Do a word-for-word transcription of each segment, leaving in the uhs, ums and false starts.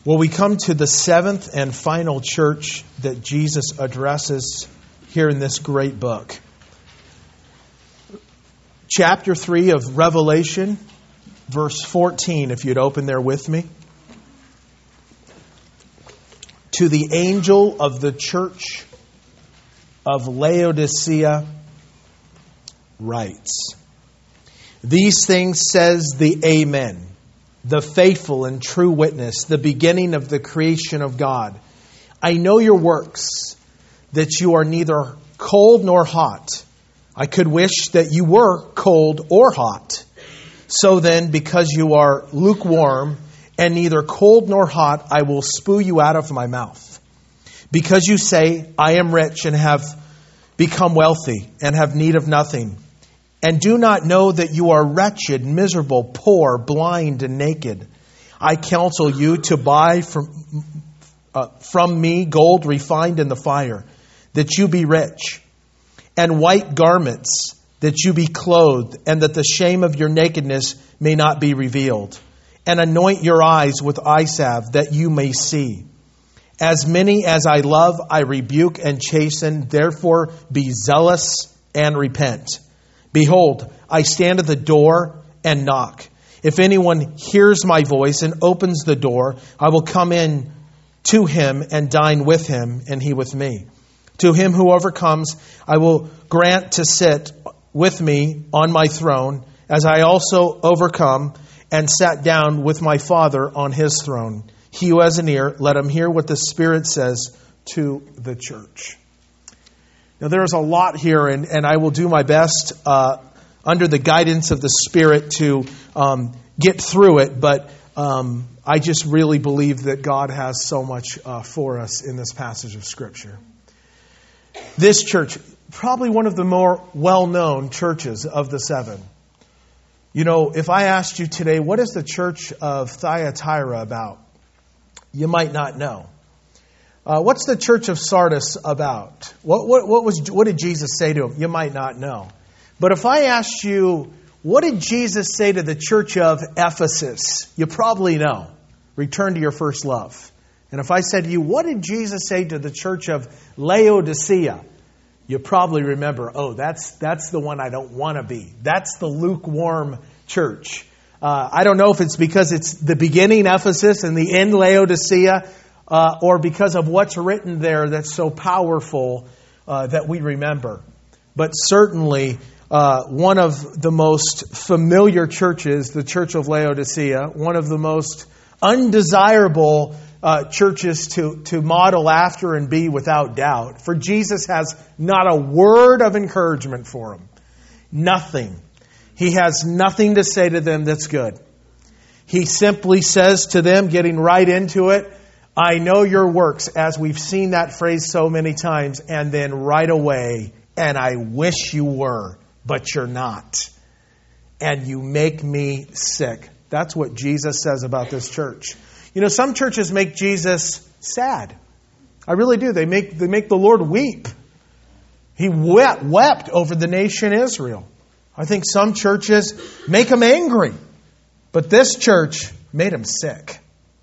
Well, we come to the seventh and final church that Jesus addresses here in this great book. Chapter three of Revelation, verse fourteen, if you'd open there with me. To the angel of the church of Laodicea writes, "These things says the Amen, the faithful and true witness, the beginning of the creation of God. I know your works, that you are neither cold nor hot. I could wish that you were cold or hot. So then, because you are lukewarm and neither cold nor hot, I will spew you out of my mouth. Because you say, I am rich and have become wealthy and have need of nothing, and do not know that you are wretched, miserable, poor, blind, and naked. I counsel you to buy from, uh, from me gold refined in the fire, that you be rich, and white garments, that you be clothed, and that the shame of your nakedness may not be revealed. And anoint your eyes with eye salve, that you may see. As many as I love, I rebuke and chasten. Therefore be zealous and repent. Behold, I stand at the door and knock. If anyone hears my voice and opens the door, I will come in to him and dine with him, and he with me. To him who overcomes, I will grant to sit with me on my throne, as I also overcome and sat down with my Father on his throne. He who has an ear, let him hear what the Spirit says to the church." Now, there's a lot here, and, and I will do my best uh, under the guidance of the Spirit to um, get through it. But um, I just really believe that God has so much uh, for us in this passage of Scripture. This church, probably one of the more well-known churches of the seven. You know, if I asked you today, what is the church of Thyatira about? You might not know. Uh, what's the church of Sardis about? What, what, what was what did Jesus say to him? You might not know. But if I asked you, what did Jesus say to the church of Ephesus? You probably know. Return to your first love. And if I said to you, what did Jesus say to the church of Laodicea? You probably remember, oh, that's that's the one I don't want to be. That's the lukewarm church. Uh, I don't know if it's because it's the beginning Ephesus and the end Laodicea, uh, or because of what's written there that's so powerful uh, that we remember. But certainly, uh, one of the most familiar churches, the Church of Laodicea, one of the most undesirable uh, churches to, to model after and be without doubt. For Jesus has not a word of encouragement for them. Nothing. He has nothing to say to them that's good. He simply says to them, getting right into it, I know your works, as we've seen that phrase so many times, and then right away, and I wish you were, but you're not. And you make me sick. That's what Jesus says about this church. You know, some churches make Jesus sad. I really do. They make, they make the Lord weep. He wept, wept over the nation Israel. I think some churches make him angry. But this church made him sick.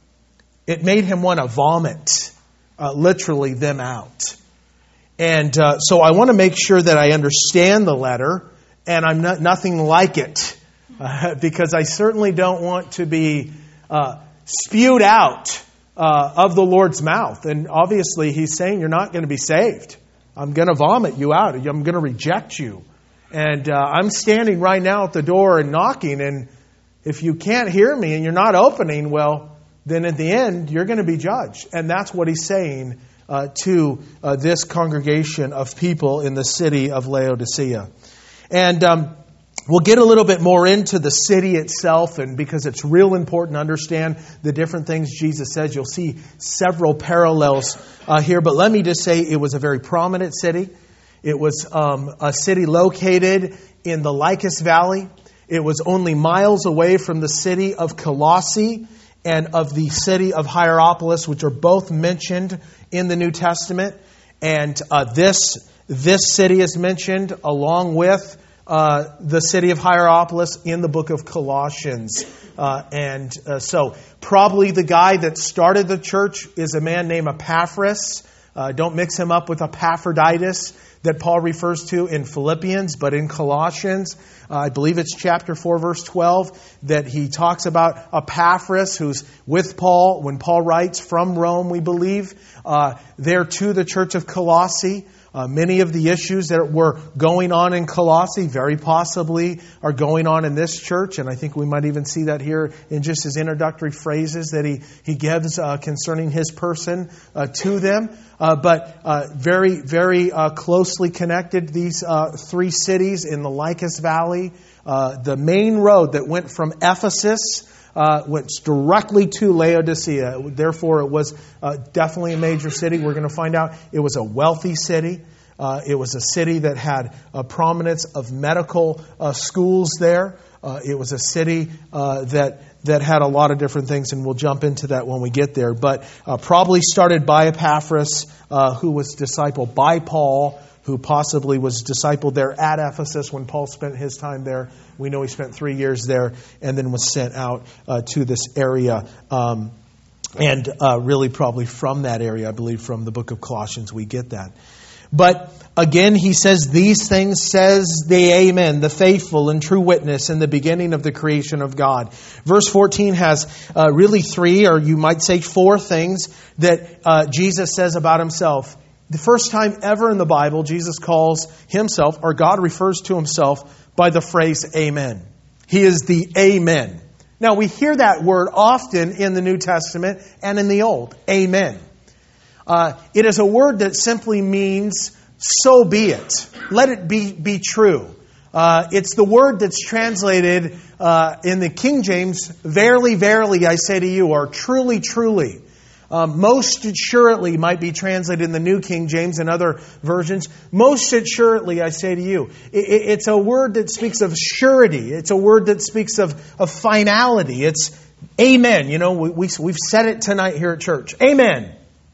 It made him want to vomit, uh, literally them out. And uh, so I want to make sure that I understand the letter, and I'm not, nothing like it. Uh, because I certainly don't want to be uh, spewed out uh, of the Lord's mouth. And obviously he's saying you're not going to be saved. I'm going to vomit you out. I'm going to reject you. And uh, I'm standing right now at the door and knocking. And if you can't hear me and you're not opening, well, then at the end, you're going to be judged. And that's what he's saying uh, to uh, this congregation of people in the city of Laodicea. And um, we'll get a little bit more into the city itself, and because it's real important to understand the different things Jesus says. You'll see several parallels uh, here. But let me just say it was a very prominent city. It was um, a city located in the Lycus Valley. It was only miles away from the city of Colossae and of the city of Hierapolis, which are both mentioned in the New Testament. And uh, this this city is mentioned along with uh, the city of Hierapolis in the book of Colossians. Uh, and uh, so probably the guy that started the church is a man named Epaphras. Uh, don't mix him up with Epaphroditus that Paul refers to in Philippians, but in Colossians, uh, I believe it's chapter four, verse twelve, that he talks about Epaphras, who's with Paul when Paul writes from Rome, we believe, uh, there to the church of Colossae. Uh, many of the issues that were going on in Colossae very possibly are going on in this church. And I think we might even see that here in just his introductory phrases that he, he gives uh, concerning his person uh, to them. Uh, but uh, very, very uh, closely connected, these uh, three cities in the Lycus Valley. Uh, the main road that went from Ephesus Uh, went directly to Laodicea. Therefore, it was uh, definitely a major city. We're going to find out it was a wealthy city. Uh, it was a city that had a prominence of medical uh, schools there. Uh, it was a city uh, that that had a lot of different things, and we'll jump into that when we get there. But uh, probably started by Epaphras, uh, who was discipled by Paul, who possibly was discipled there at Ephesus when Paul spent his time there. We know he spent three years there and then was sent out uh, to this area. Um, and uh, really probably from that area, I believe from the book of Colossians, we get that. But again, he says, these things says the Amen, the faithful and true witness in the beginning of the creation of God. Verse fourteen has uh, really three, or you might say four things that uh, Jesus says about himself. The first time ever in the Bible, Jesus calls himself, or God refers to himself by the phrase Amen. He is the Amen. Now, we hear that word often in the New Testament and in the Old. Amen. Uh, it is a word that simply means, so be it. Let it be, be true. Uh, it's the word that's translated uh, in the King James, verily, verily, I say to you, or truly, truly. Um, most assuredly might be translated in the New King James and other versions. Most assuredly, I say to you. It, it, it's a word that speaks of surety. It's a word that speaks of, of finality. It's amen. You know, we, we, we've said it tonight here at church. Amen.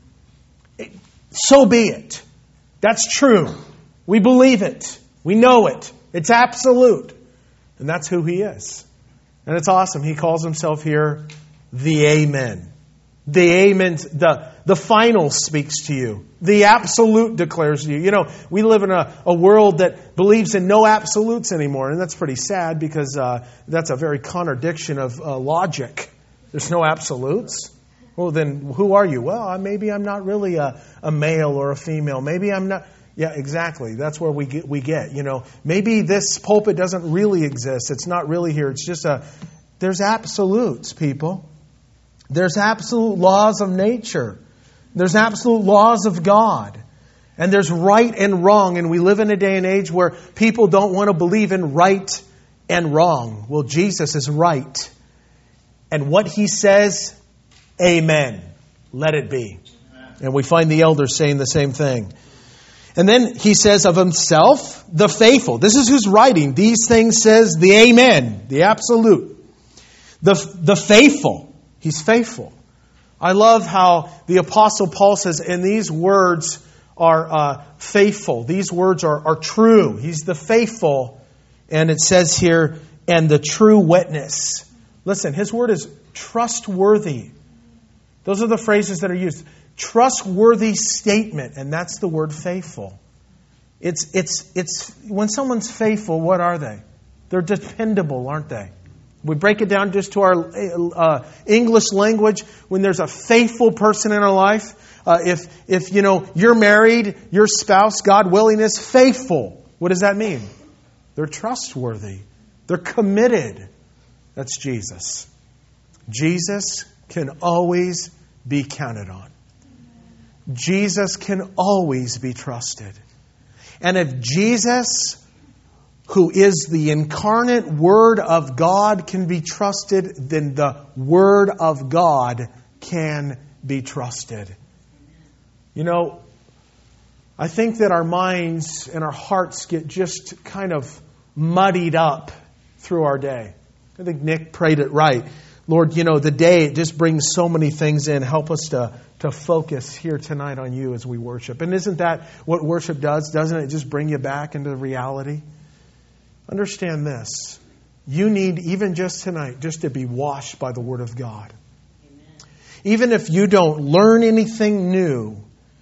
It, so be it. That's true. We believe it. We know it. It's absolute. And that's who he is. And it's awesome. He calls himself here the Amen. The amen, the, the final speaks to you. The absolute declares to you. You know, we live in a, a world that believes in no absolutes anymore. And that's pretty sad because uh, that's a very contradiction of uh, logic. There's no absolutes. Well, then who are you? Well, maybe I'm not really a, a male or a female. Maybe I'm not. Yeah, exactly. That's where we get, we get, you know, maybe this pulpit doesn't really exist. It's not really here. It's just a, there's absolutes, people. There's absolute laws of nature. There's absolute laws of God. And there's right and wrong. And we live in a day and age where people don't want to believe in right and wrong. Well, Jesus is right. And what he says, amen. Let it be. And we find the elders saying the same thing. And then he says of himself, the faithful. This is who's writing. These things says the amen, the absolute. The, the faithful. He's faithful. I love how the Apostle Paul says, and these words are uh, faithful. These words are, are true. He's the faithful. And it says here, and the true witness. Listen, his word is trustworthy. Those are the phrases that are used. Trustworthy statement. And that's the word faithful. It's, it's, it's, when someone's faithful, what are they? They're dependable, aren't they? We break it down just to our uh, English language. When there's a faithful person in our life, uh, if if you know you're married, your spouse, God willing, is faithful. What does that mean? They're trustworthy. They're committed. That's Jesus. Jesus can always be counted on. Jesus can always be trusted. And if Jesus, who is the incarnate Word of God, can be trusted, then the Word of God can be trusted. You know, I think that our minds and our hearts get just kind of muddied up through our day. I think Nick prayed it right. Lord, you know, the day, it just brings so many things in. Help us to, to focus here tonight on you as we worship. And isn't that what worship does? Doesn't it just bring you back into reality? Understand this. You need, even just tonight, just to be washed by the Word of God. Amen. Even if you don't learn anything new,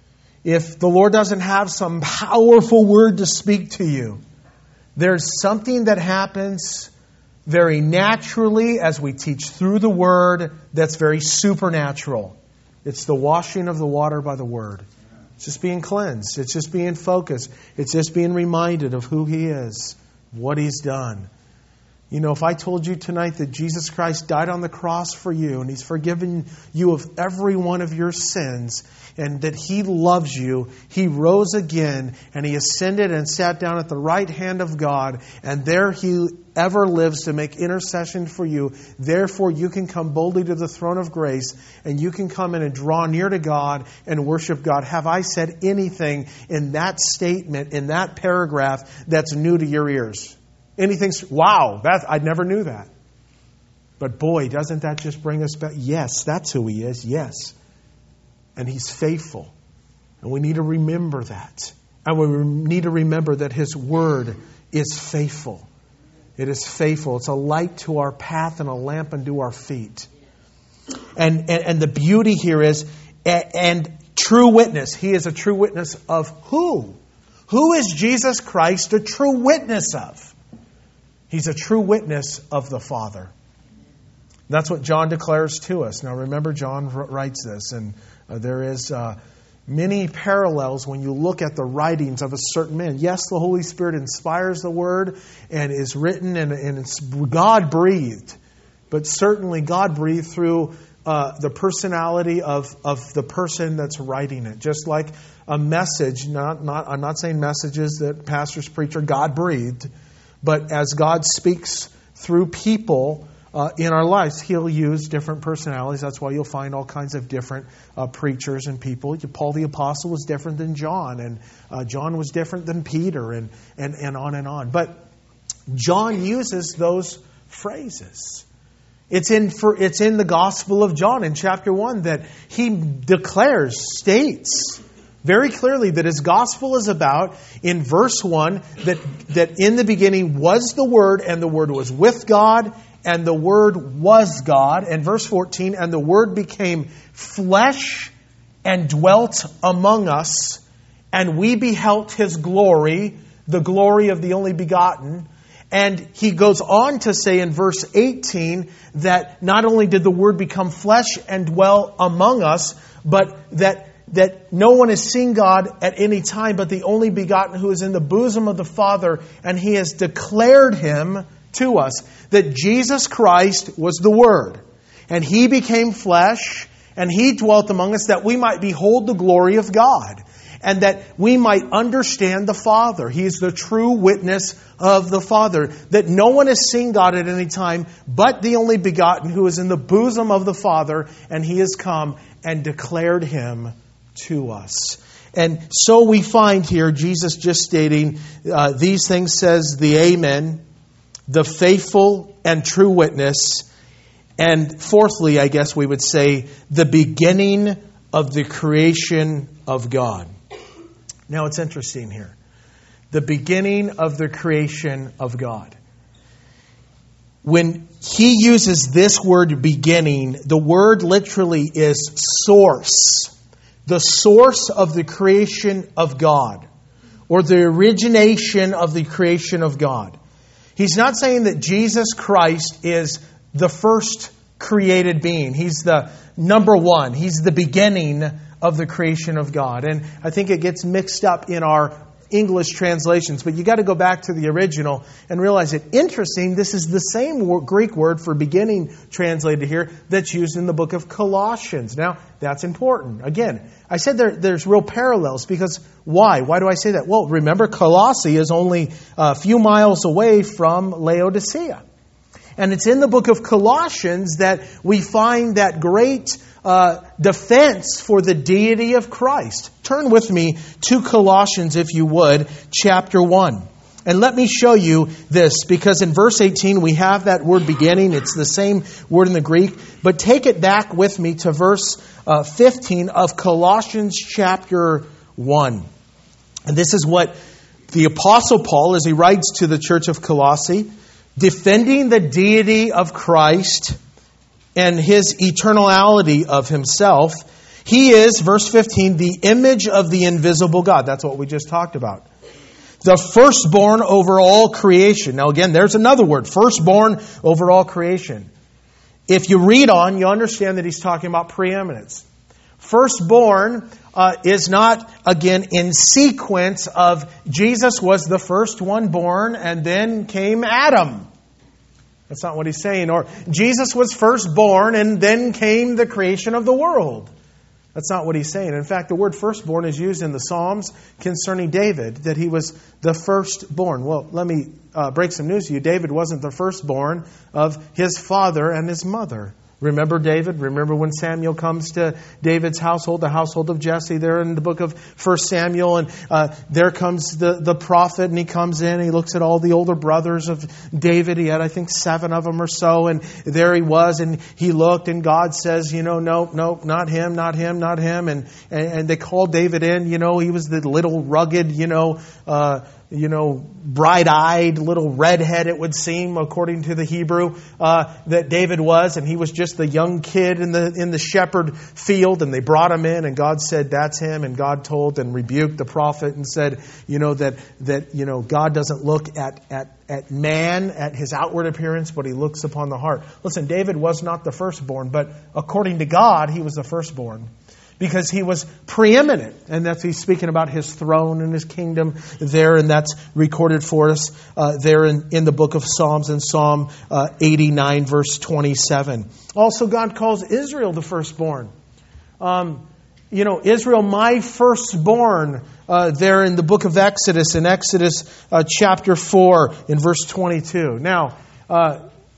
if the Lord doesn't have some powerful word to speak to you, there's something that happens very naturally as we teach through the Word that's very supernatural. It's the washing of the water by the Word. It's just being cleansed. It's just being focused. It's just being reminded of who He is, what He's done. You know, if I told you tonight that Jesus Christ died on the cross for you and He's forgiven you of every one of your sins and that He loves you, He rose again and He ascended and sat down at the right hand of God, and there He ever lives to make intercession for you. Therefore, you can come boldly to the throne of grace and you can come in and draw near to God and worship God. Have I said anything in that statement, in that paragraph, that's new to your ears? Anything? Wow, that I never knew that. But boy, doesn't that just bring us back? Yes, that's who He is. Yes. And He's faithful. And we need to remember that. And we need to remember that His Word is faithful. It is faithful. It's a light to our path and a lamp unto our feet. And, and, and the beauty here is, and, and true witness. He is a true witness of who? Who is Jesus Christ a true witness of? He's a true witness of the Father. That's what John declares to us. Now remember, John writes this, and uh, there is uh, many parallels when you look at the writings of a certain man. Yes, the Holy Spirit inspires the Word and is written and, and it's God-breathed. But certainly God breathed through uh, the personality of, of the person that's writing it. Just like a message, not, not I'm not saying messages that pastors preach are God-breathed, but as God speaks through people uh, in our lives, He'll use different personalities. That's why you'll find all kinds of different uh, preachers and people. Paul the Apostle was different than John, and uh, John was different than Peter, and, and, and on and on. But John uses those phrases. It's in for, it's in the Gospel of John in chapter one that he declares, states very clearly that his gospel is about, in verse one, that, that in the beginning was the Word, and the Word was with God, and the Word was God. And verse fourteen, and the Word became flesh and dwelt among us, and we beheld His glory, the glory of the only begotten. And he goes on to say in verse eighteen that not only did the Word become flesh and dwell among us, but that that no one has seen God at any time but the only begotten who is in the bosom of the Father, and He has declared Him to us. That Jesus Christ was the Word, and He became flesh, and He dwelt among us that we might behold the glory of God, and that we might understand the Father. He is the true witness of the Father. That no one has seen God at any time but the only begotten who is in the bosom of the Father, and He has come and declared Him to us. And so we find here Jesus just stating uh, these things, says the Amen, the faithful and true witness, and fourthly, I guess we would say, the beginning of the creation of God. Now it's interesting here. The beginning of the creation of God. When he uses this word beginning, the word literally is source. The source of the creation of God, or the origination of the creation of God. He's not saying that Jesus Christ is the first created being. He's the number one. He's the beginning of the creation of God. And I think it gets mixed up in our English translations, but you got to go back to the original and realize it. Interesting, this is the same Greek word for beginning translated here that's used in the book of Colossians. Now, that's important. Again, I said there, there's real parallels because why? Why do I say that? Well, remember, Colossae is only a few miles away from Laodicea. And it's in the book of Colossians that we find that great uh, defense for the deity of Christ. Turn with me to Colossians, if you would, chapter one. And let me show you this, because in verse eighteen we have that word beginning. It's the same word in the Greek. But take it back with me to verse uh, fifteen of Colossians chapter one. And this is what the Apostle Paul, as he writes to the church of Colossae, defending the deity of Christ and His eternality of Himself. He is, verse fifteen, the image of the invisible God. That's what we just talked about. The firstborn over all creation. Now again, there's another word, firstborn over all creation. If you read on, you understand that he's talking about preeminence. Firstborn uh, is not, again, in sequence of Jesus was the first one born and then came Adam. That's not what he's saying. Or Jesus was first born and then came the creation of the world. That's not what he's saying. In fact, the word firstborn is used in the Psalms concerning David, that he was the firstborn. Well, let me uh, break some news to you. David wasn't the firstborn of his father and his mother. Remember David? Remember when Samuel comes to David's household, the household of Jesse, there in the book of First Samuel, and uh, there comes the, the prophet, and he comes in, and he looks at all the older brothers of David. He had, I think, seven of them or so, and there he was, and he looked, and God says, you know, no, no, not him, not him, not him, and and, and they called David in. You know, he was the little rugged, you know, uh, you know, bright-eyed little redhead, it would seem, according to the Hebrew, uh, that David was. And he was just the young kid in the in the shepherd field. And they brought him in, and God said, that's him. And God told and rebuked the prophet and said, you know, that, that you know, God doesn't look at, at, at man, at his outward appearance, but He looks upon the heart. Listen, David was not the firstborn, but according to God, he was the firstborn. Because he was preeminent. And that's he's speaking about his throne and his kingdom there. And that's recorded for us uh, there in, in the book of Psalms in Psalm uh, eighty-nine, verse twenty-seven. Also, God calls Israel the firstborn. Um, you know, Israel, my firstborn, uh, there in the book of Exodus, in Exodus uh, chapter four, in verse twenty-two. Now, uh,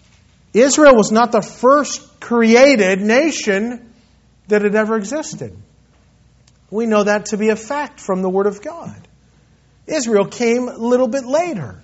Israel was not the first created nation that had ever existed. We know that to be a fact from the Word of God. Israel came a little bit later.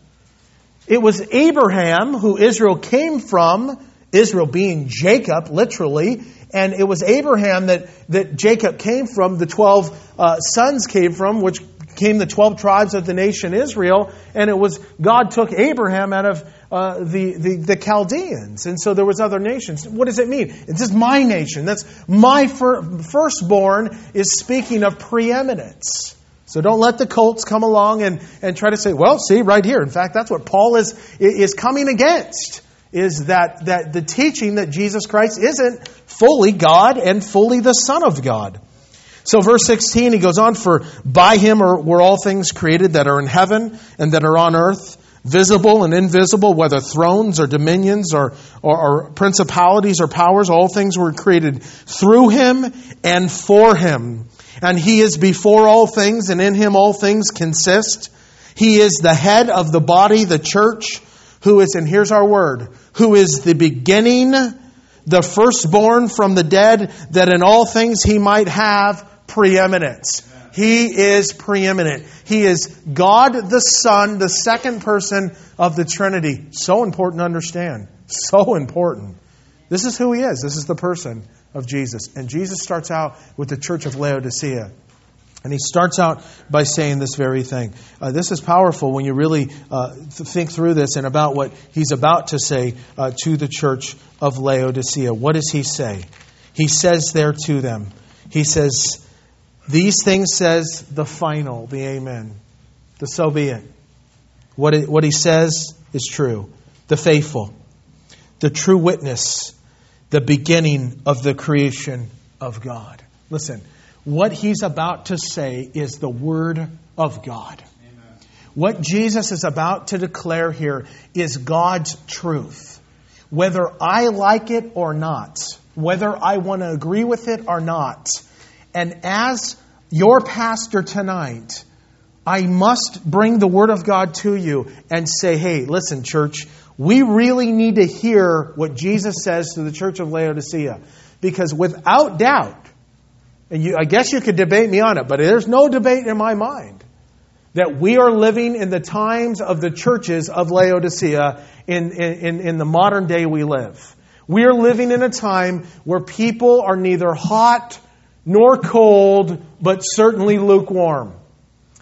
It was Abraham who Israel came from, Israel being Jacob, literally, and it was Abraham that, that Jacob came from, the twelve uh, sons came from, which came the twelve tribes of the nation Israel, and it was God took Abraham out of uh, the, the the Chaldeans, and so there was other nations. What does it mean? It's just my nation. That's my fir- firstborn is speaking of preeminence. So don't let the cults come along and, and try to say, well, see, right here. In fact, that's what Paul is is coming against, is that, that the teaching that Jesus Christ isn't fully God and fully the Son of God. So verse sixteen, he goes on, for by Him are, were all things created that are in heaven and that are on earth, visible and invisible, whether thrones or dominions or, or, or principalities or powers, all things were created through Him and for Him. And He is before all things, and in Him all things consist. He is the head of the body, the church, who is, and here's our word, who is the beginning, the firstborn from the dead, that in all things He might have preeminence. He is preeminent. He is God the Son, the second person of the Trinity. So important to understand. So important. This is who He is. This is the person of Jesus. And Jesus starts out with the church of Laodicea. And He starts out by saying this very thing. Uh, this is powerful when you really uh, th- think through this and about what He's about to say uh, to the church of Laodicea. What does He say? He says there to them, He says, these things says the final, the amen. The so be it. What, it. what He says is true. The faithful. The true witness. The beginning of the creation of God. Listen, what He's about to say is the Word of God. Amen. What Jesus is about to declare here is God's truth. Whether I like it or not, whether I want to agree with it or not. And as your pastor tonight, I must bring the Word of God to you and say, hey, listen, church, we really need to hear what Jesus says to the church of Laodicea. Because without doubt, and you, I guess you could debate me on it, but there's no debate in my mind that we are living in the times of the churches of Laodicea in, in, in the modern day we live. We are living in a time where people are neither hot nor cold, but certainly lukewarm.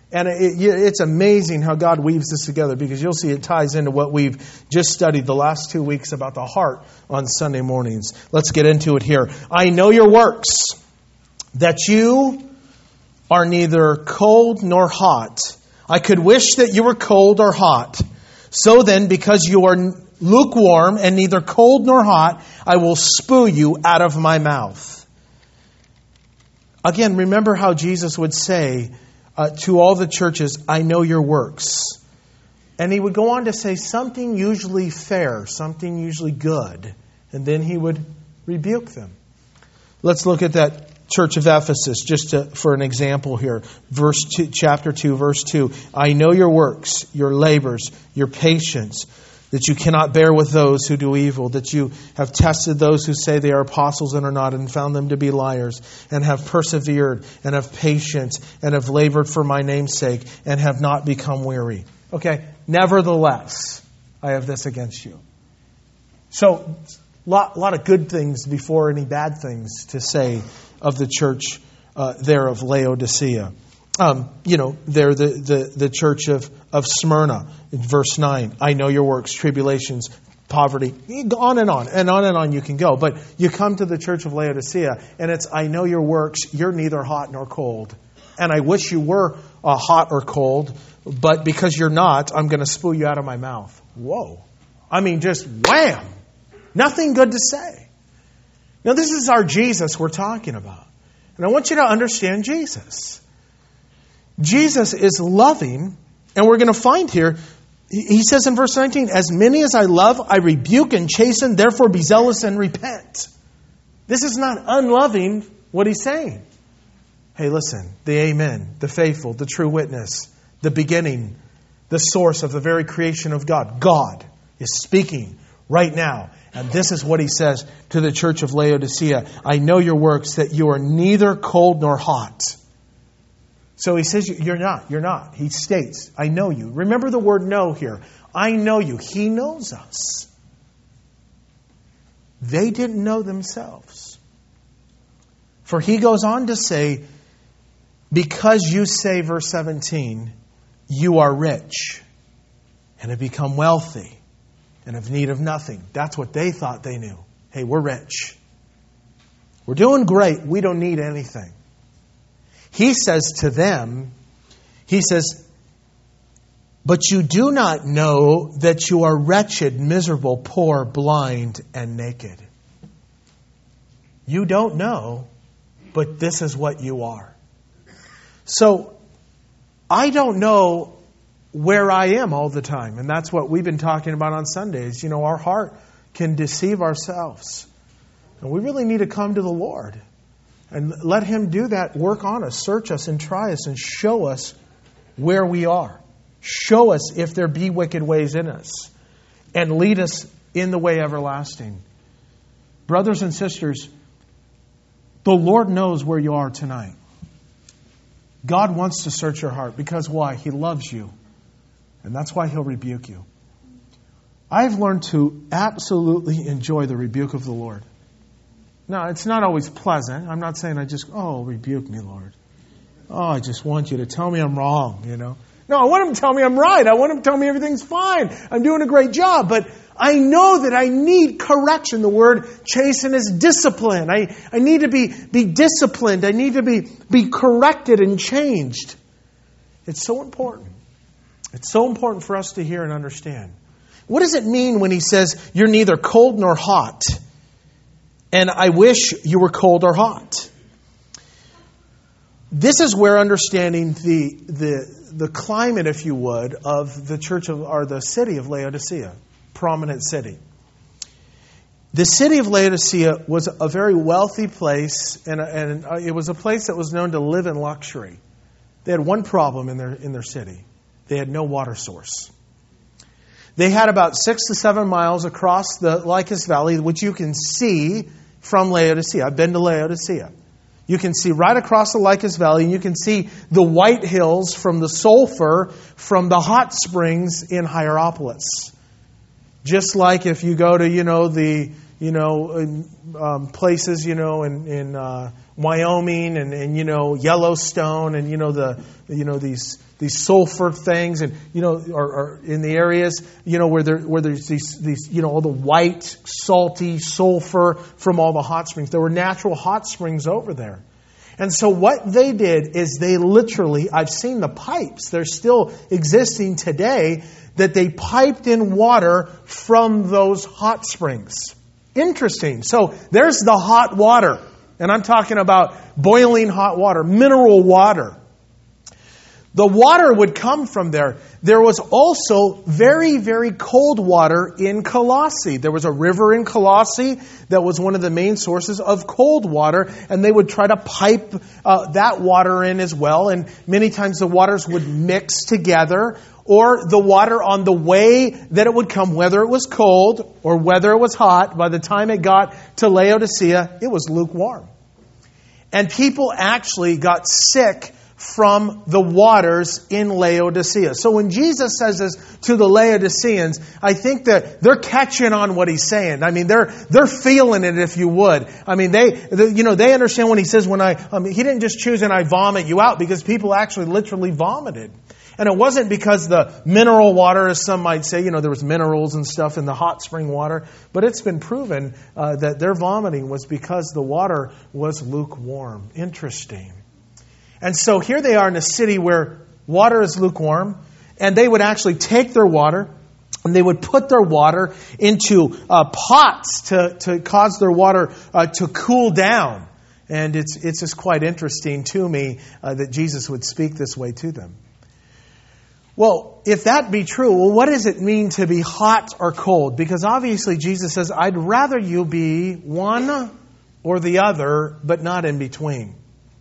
And it, it's amazing how God weaves this together, because you'll see it ties into what we've just studied the last two weeks about the heart on Sunday mornings. Let's get into it here. I know your works, that you are neither cold nor hot. I could wish that you were cold or hot. So then, because you are lukewarm and neither cold nor hot, I will spew you out of my mouth. Again, remember how Jesus would say uh, to all the churches, I know your works. And he would go on to say something usually fair, something usually good. And then he would rebuke them. Let's look at that church of Ephesus, just to, for an example here. Verse two, chapter two, verse two. I know your works, your labors, your patience, that you cannot bear with those who do evil, that you have tested those who say they are apostles and are not, and found them to be liars, and have persevered, and have patience, and have labored for my name's sake, and have not become weary. Okay, nevertheless, I have this against you. So, a lot, lot of good things before any bad things to say of the church uh, there of Laodicea. Um, you know, they're the, the, the church of, of Smyrna, in verse nine. I know your works, tribulations, poverty, on and on, and on and on you can go. But you come to the church of Laodicea, and it's, I know your works, you're neither hot nor cold. And I wish you were uh, hot or cold, but because you're not, I'm going to spew you out of my mouth. Whoa. I mean, just wham! Nothing good to say. Now, this is our Jesus we're talking about. And I want you to understand Jesus. Jesus is loving, and we're going to find here, he says in verse nineteen, as many as I love, I rebuke and chasten, therefore be zealous and repent. This is not unloving what he's saying. Hey, listen, the Amen, the faithful, the true witness, the beginning, the source of the very creation of God. God is speaking right now. And this is what he says to the church of Laodicea. I know your works, that you are neither cold nor hot. So he says, you're not, you're not. He states, I know you. Remember the word know here. I know you. He knows us. They didn't know themselves. For he goes on to say, because you say, verse seventeen, you are rich and have become wealthy and have need of nothing. That's what they thought they knew. Hey, we're rich. We're doing great. We don't need anything. He says to them, he says, but you do not know that you are wretched, miserable, poor, blind, and naked. You don't know, but this is what you are. So, I don't know where I am all the time. And that's what we've been talking about on Sundays. You know, our heart can deceive ourselves. And we really need to come to the Lord and let Him do that work on us, search us and try us and show us where we are. Show us if there be wicked ways in us and lead us in the way everlasting. Brothers and sisters, the Lord knows where you are tonight. God wants to search your heart because why? He loves you. And that's why He'll rebuke you. I've learned to absolutely enjoy the rebuke of the Lord. Now, it's not always pleasant. I'm not saying I just, oh, rebuke me, Lord. Oh, I just want you to tell me I'm wrong, you know. No, I want Him to tell me I'm right. I want Him to tell me everything's fine. I'm doing a great job. But I know that I need correction. The word chasten is discipline. I, I need to be, be disciplined. I need to be, be corrected and changed. It's so important. It's so important for us to hear and understand. What does it mean when He says, you're neither cold nor hot? And I wish you were cold or hot. This is where understanding the, the, the climate, if you would, of the church of, or the city of Laodicea, prominent city. The city of Laodicea was a very wealthy place, and, and it was a place that was known to live in luxury. They had one problem in their in their city. They had no water source. They had about six to seven miles across the Lycus Valley, which you can see from Laodicea. I've been to Laodicea. You can see right across the Lycus Valley, and you can see the white hills from the sulfur from the hot springs in Hierapolis. Just like if you go to, you know, the you know, in, um, places, you know, in, in uh, Wyoming and, and, you know, Yellowstone and, you know, the, you know, these these sulfur things and, you know, are, are in the areas, you know, where there where there's these, these, you know, all the white, salty sulfur from all the hot springs. There were natural hot springs over there. And so what they did is they literally, I've seen the pipes, they're still existing today, that they piped in water from those hot springs. Interesting. So there's the hot water. And I'm talking about boiling hot water, mineral water. The water would come from there. There was also very, very cold water in Colossae. There was a river in Colossae that was one of the main sources of cold water, and they would try to pipe uh, that water in as well. And many times the waters would mix together, or the water on the way that it would come, whether it was cold or whether it was hot, by the time it got to Laodicea, it was lukewarm. And people actually got sick from the waters in Laodicea. So when Jesus says this to the Laodiceans, I think that they're catching on what he's saying. I mean, they're they're feeling it, if you would. I mean, they, they you know they understand when he says, "When I," I mean, he didn't just choose and I vomit you out, because people actually literally vomited. And it wasn't because the mineral water, as some might say, you know, there was minerals and stuff in the hot spring water, but it's been proven uh, that their vomiting was because the water was lukewarm. Interesting. And so here they are in a city where water is lukewarm, and they would actually take their water and they would put their water into uh, pots to, to cause their water uh, to cool down. And it's it's just quite interesting to me uh, that Jesus would speak this way to them. Well, if that be true, well, what does it mean to be hot or cold? Because obviously Jesus says, I'd rather you be one or the other, but not in between.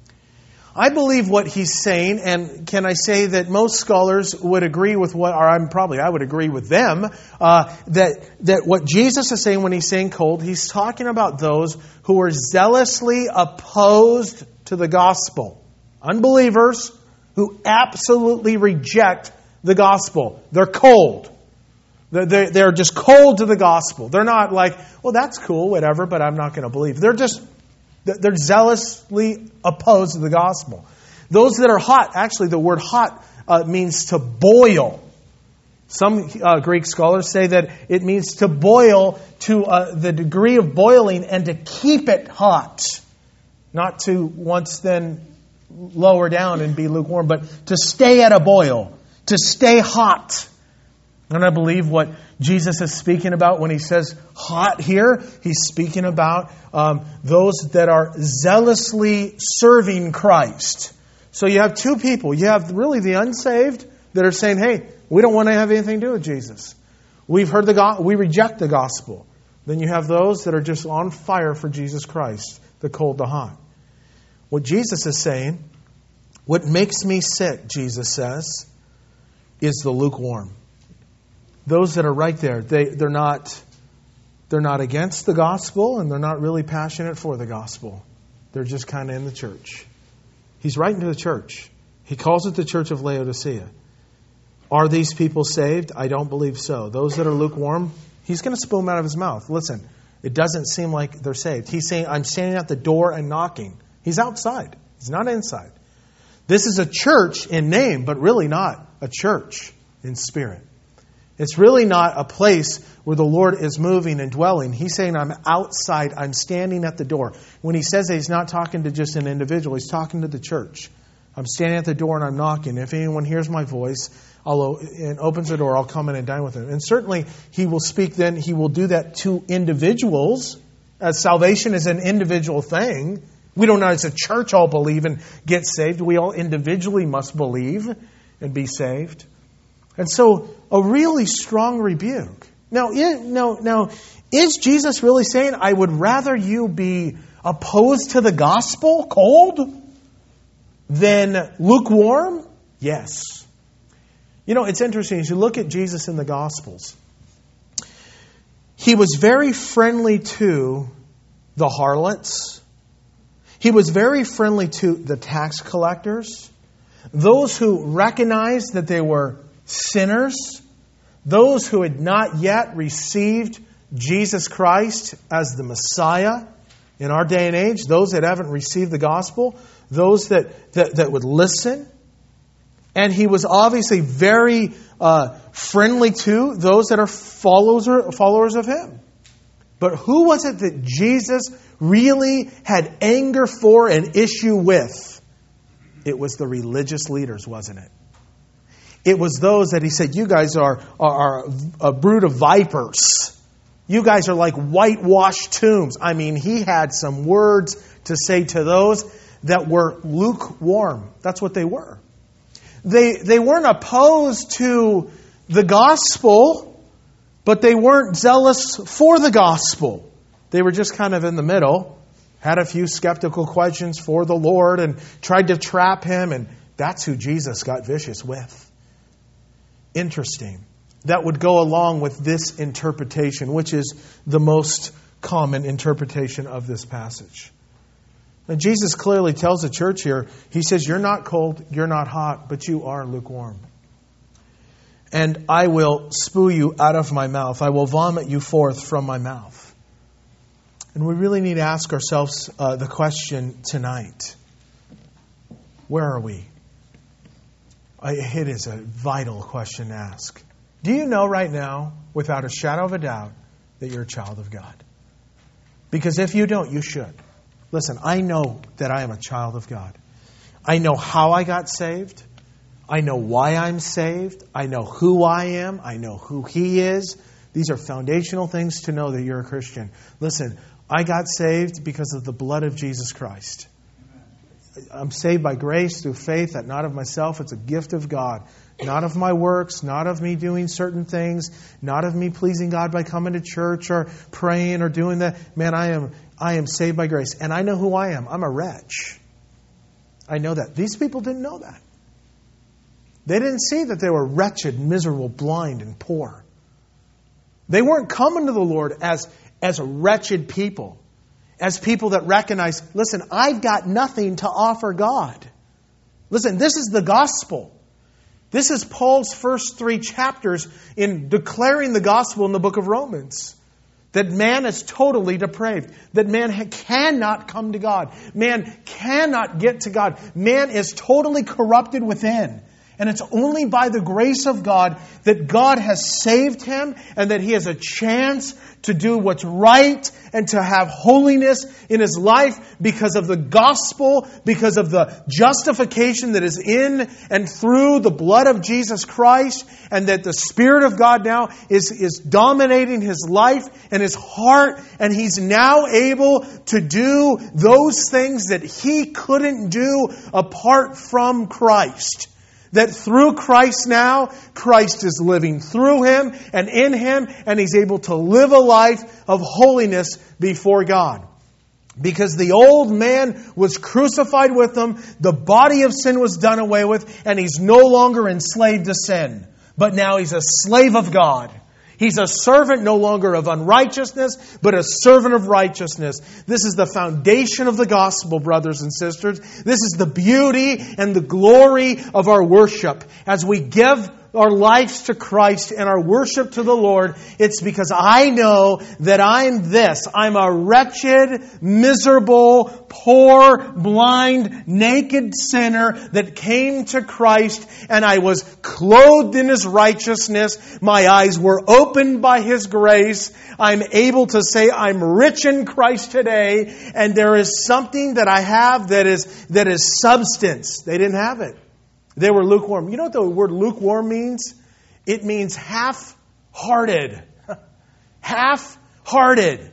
I believe what he's saying, and can I say that most scholars would agree with what, or I'm probably, I would agree with them, uh, that, that what Jesus is saying when he's saying cold, he's talking about those who are zealously opposed to the gospel. Unbelievers who absolutely reject the gospel. They're cold. They're, they're just cold to the gospel. They're not like, well, that's cool, whatever, but I'm not going to believe. They're just They're zealously opposed to the gospel. Those that are hot, actually the word hot uh, means to boil. Some uh, Greek scholars say that it means to boil to uh, the degree of boiling and to keep it hot. Not to once then lower down and be lukewarm, but to stay at a boil, to stay hot. And I believe what Jesus is speaking about when he says hot here, he's speaking about um, those that are zealously serving Christ. So you have two people. You have really the unsaved that are saying, hey, we don't want to have anything to do with Jesus. We've heard the go- we reject the gospel. Then you have those that are just on fire for Jesus Christ, the cold, the hot. What Jesus is saying, what makes me sick, Jesus says, is the lukewarm. Those that are right there, they, they're not they're not against the gospel, and they're not really passionate for the gospel. They're just kind of in the church. He's writing to the church. He calls it the church of Laodicea. Are these people saved? I don't believe so. Those that are lukewarm, he's going to spill them out of his mouth. Listen, it doesn't seem like they're saved. He's saying, I'm standing at the door and knocking. He's outside. He's not inside. This is a church in name, but really not a church in spirit. It's really not a place where the Lord is moving and dwelling. He's saying, I'm outside. I'm standing at the door. When he says that, he's not talking to just an individual. He's talking to the church. I'm standing at the door and I'm knocking. If anyone hears my voice I'll, and opens the door, I'll come in and dine with him. And certainly he will speak then. He will do that to individuals, as salvation is an individual thing. We don't know as a church all believe and get saved. We all individually must believe and be saved. And so, a really strong rebuke. Now, now, now, is Jesus really saying, I would rather you be opposed to the gospel, cold, than lukewarm? Yes. You know, it's interesting. As you look at Jesus in the Gospels, he was very friendly to the harlots. He was very friendly to the tax collectors, those who recognized that they were sinners, those who had not yet received Jesus Christ as the Messiah in our day and age, those that haven't received the gospel, those that, that, that would listen. And He was obviously very uh, friendly to those that are followers, followers of Him. But who was it that Jesus really had anger for and issue with? It was the religious leaders, wasn't it? It was those that He said, you guys are, are, are a brood of vipers. You guys are like whitewashed tombs. I mean, He had some words to say to those that were lukewarm. That's what they were. They, they weren't opposed to the gospel, but they weren't zealous for the gospel. They were just kind of in the middle, had a few skeptical questions for the Lord and tried to trap Him. And that's who Jesus got vicious with. Interesting. That would go along with this interpretation, which is the most common interpretation of this passage. Now, Jesus clearly tells the church here, He says, you're not cold, you're not hot, but you are lukewarm. And I will spew you out of my mouth. I will vomit you forth from my mouth. And we really need to ask ourselves uh, the question tonight. Where are we? I, it is a vital question to ask. Do you know right now, without a shadow of a doubt, that you're a child of God? Because if you don't, you should. Listen, I know that I am a child of God. I know how I got saved. I know why I'm saved. I know who I am. I know who He is. These are foundational things to know that you're a Christian. Listen, I got saved because of the blood of Jesus Christ. I'm saved by grace through faith, that not of myself. It's a gift of God. Not of my works, not of me doing certain things, not of me pleasing God by coming to church or praying or doing that. Man, I am I am saved by grace. And I know who I am. I'm a wretch. I know that. These people didn't know that. They didn't see that they were wretched, miserable, blind, and poor. They weren't coming to the Lord as, as a wretched people. As people that recognize, listen, I've got nothing to offer God. Listen, this is the gospel. This is Paul's first three chapters in declaring the gospel in the book of Romans. That man is totally depraved. That man cannot come to God. Man cannot get to God. Man is totally corrupted within. And it's only by the grace of God that God has saved him and that he has a chance to do what's right and to have holiness in his life because of the gospel, because of the justification that is in and through the blood of Jesus Christ, and that the Spirit of God now is, is dominating his life and his heart, and he's now able to do those things that he couldn't do apart from Christ. That through Christ now, Christ is living through him and in him, and he's able to live a life of holiness before God. Because the old man was crucified with him, the body of sin was done away with, and he's no longer enslaved to sin. But now he's a slave of God. He's a servant no longer of unrighteousness, but a servant of righteousness. This is the foundation of the gospel, brothers and sisters. This is the beauty and the glory of our worship. As we give our lives to Christ and our worship to the Lord, it's because I know that I'm this. I'm a wretched, miserable, poor, blind, naked sinner that came to Christ, and I was clothed in His righteousness. My eyes were opened by His grace. I'm able to say I'm rich in Christ today, and there is something that I have that is, that is substance. They didn't have it. They were lukewarm. You know what the word lukewarm means? It means half-hearted. Half-hearted.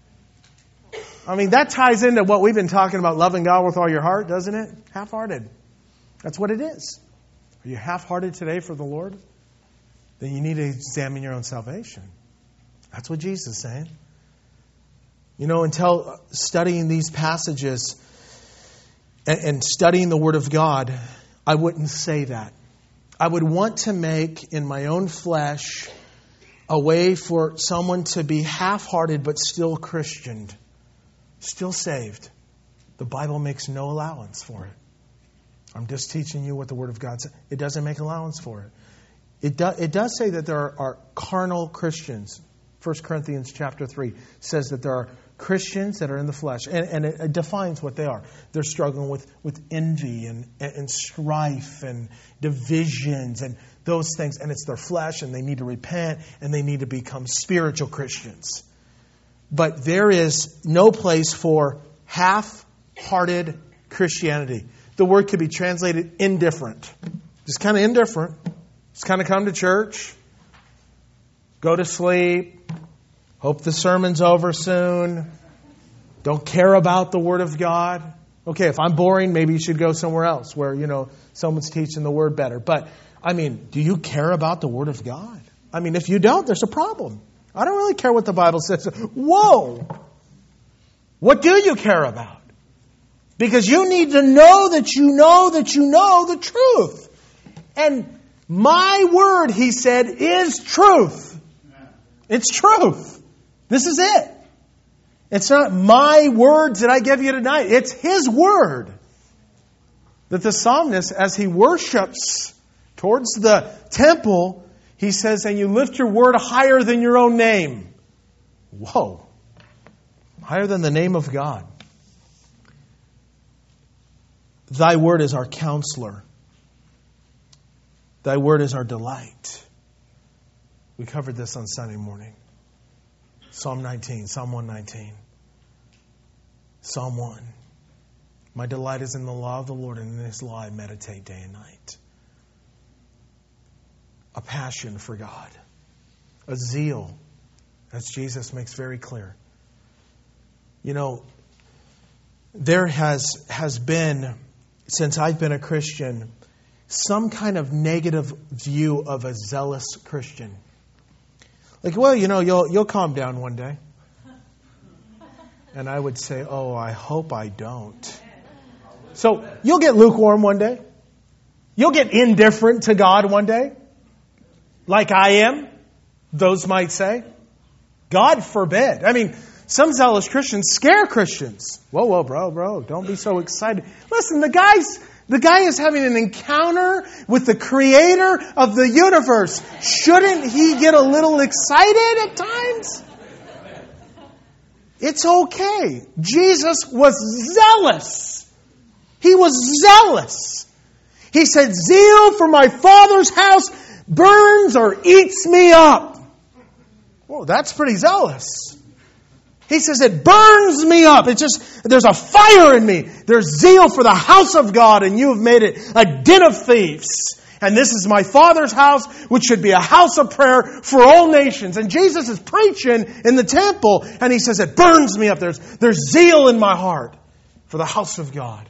I mean, that ties into what we've been talking about, loving God with all your heart, doesn't it? Half-hearted. That's what it is. Are you half-hearted today for the Lord? Then you need to examine your own salvation. That's what Jesus is saying. You know, until studying these passages and, and studying the Word of God, I wouldn't say that. I would want to make in my own flesh a way for someone to be half-hearted but still Christianed, still saved. The Bible makes no allowance for it. I'm just teaching you what the Word of God says. It doesn't make allowance for it. It, do, it does say that there are, are carnal Christians. First Corinthians chapter three says that there are Christians that are in the flesh, and, and it, it defines what they are. They're struggling with, with envy and, and, and strife and divisions and those things, and it's their flesh, and they need to repent, and they need to become spiritual Christians. But there is no place for half-hearted Christianity. The word could be translated indifferent. Just kind of indifferent. Just kind of come to church, go to sleep, hope the sermon's over soon, don't care about the Word of God. Okay, if I'm boring, maybe you should go somewhere else where, you know, someone's teaching the Word better. But, I mean, do you care about the Word of God? I mean, if you don't, there's a problem. I don't really care what the Bible says. Whoa! What do you care about? Because you need to know that you know that you know the truth. And my word, he said, is truth. It's truth. This is it. It's not my words that I give you tonight. It's His word. That the psalmist, as he worships towards the temple, he says, and you lift your word higher than your own name. Whoa. Higher than the name of God. Thy word is our counselor. Thy word is our delight. We covered this on Sunday morning. Psalm nineteen, Psalm one nineteen. Psalm one. My delight is in the law of the Lord, and in His law I meditate day and night. A passion for God. A zeal, as Jesus makes very clear. You know, there has has been, since I've been a Christian, some kind of negative view of a zealous Christian. Like, well, you know, you'll you'll calm down one day. And I would say, oh, I hope I don't. So you'll get lukewarm one day. You'll get indifferent to God one day. Like I am, those might say. God forbid. I mean, some zealous Christians scare Christians. Whoa, whoa, bro, bro, don't be so excited. Listen, the guy's the guy is having an encounter with the Creator of the universe. Shouldn't he get a little excited at times? It's okay. Jesus was zealous. He was zealous. He said, zeal for my Father's house burns or eats me up. Well, that's pretty zealous. He says, it burns me up. It's just, there's a fire in me. There's zeal for the house of God, and you have made it a den of thieves. And this is my Father's house, which should be a house of prayer for all nations. And Jesus is preaching in the temple, and He says, it burns me up. There's, there's zeal in my heart for the house of God.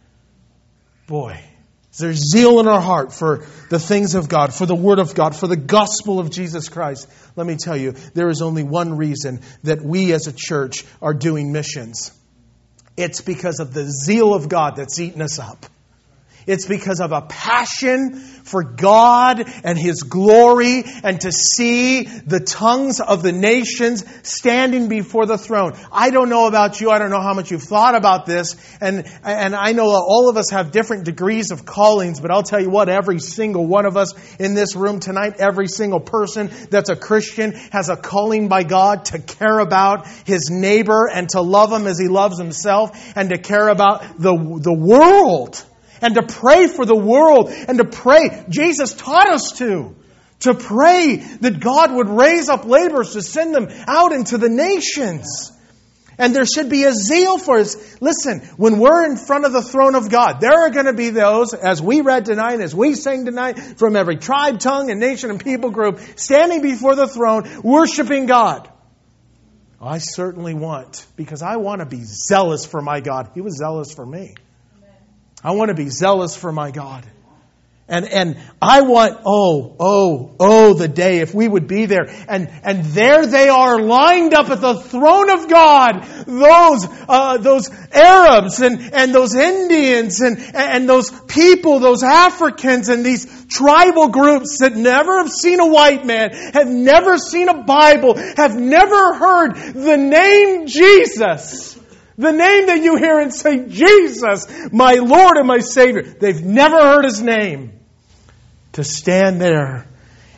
Boy, there's zeal in our heart for the things of God, for the Word of God, for the gospel of Jesus Christ. Let me tell you, there is only one reason that we as a church are doing missions. It's because of the zeal of God that's eaten us up. It's because of a passion for God and His glory, and to see the tongues of the nations standing before the throne. I don't know about you. I don't know how much you've thought about this. And, and I know all of us have different degrees of callings, but I'll tell you what, every single one of us in this room tonight, every single person that's a Christian has a calling by God to care about his neighbor and to love him as he loves himself, and to care about the, the world. And to pray for the world. And to pray. Jesus taught us to. To pray that God would raise up laborers to send them out into the nations. And there should be a zeal for us. Listen, when we're in front of the throne of God, there are going to be those, as we read tonight, as we sing tonight, from every tribe, tongue, and nation and people group, standing before the throne, worshiping God. I certainly want, because I want to be zealous for my God. He was zealous for me. I want to be zealous for my God. And and I want, oh, oh, oh, the day if we would be there. And and there they are lined up at the throne of God. Those uh, those Arabs and, and those Indians and, and those people, those Africans and these tribal groups that never have seen a white man, have never seen a Bible, have never heard the name Jesus. The name that you hear and say, Jesus, my Lord and my Savior. They've never heard His name. To stand there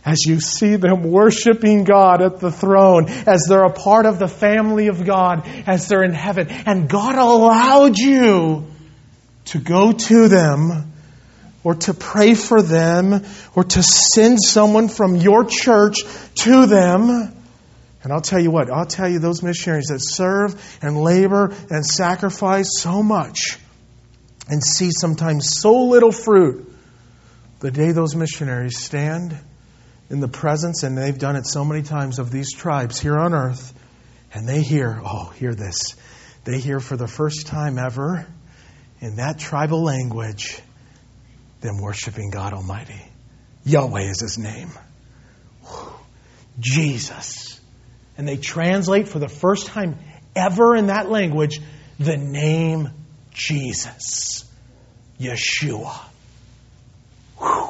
as you see them worshiping God at the throne, as they're a part of the family of God, as they're in heaven. And God allowed you to go to them, or to pray for them, or to send someone from your church to them. And I'll tell you what, I'll tell you those missionaries that serve and labor and sacrifice so much and see sometimes so little fruit, the day those missionaries stand in the presence, and they've done it so many times, of these tribes here on earth, and they hear, oh, hear this, they hear for the first time ever in that tribal language them worshiping God Almighty. Yahweh is His name. Whew. Jesus. And they translate for the first time ever in that language the name Jesus. Yeshua. Whew.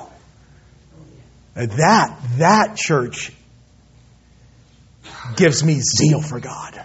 That, that church gives me zeal for God.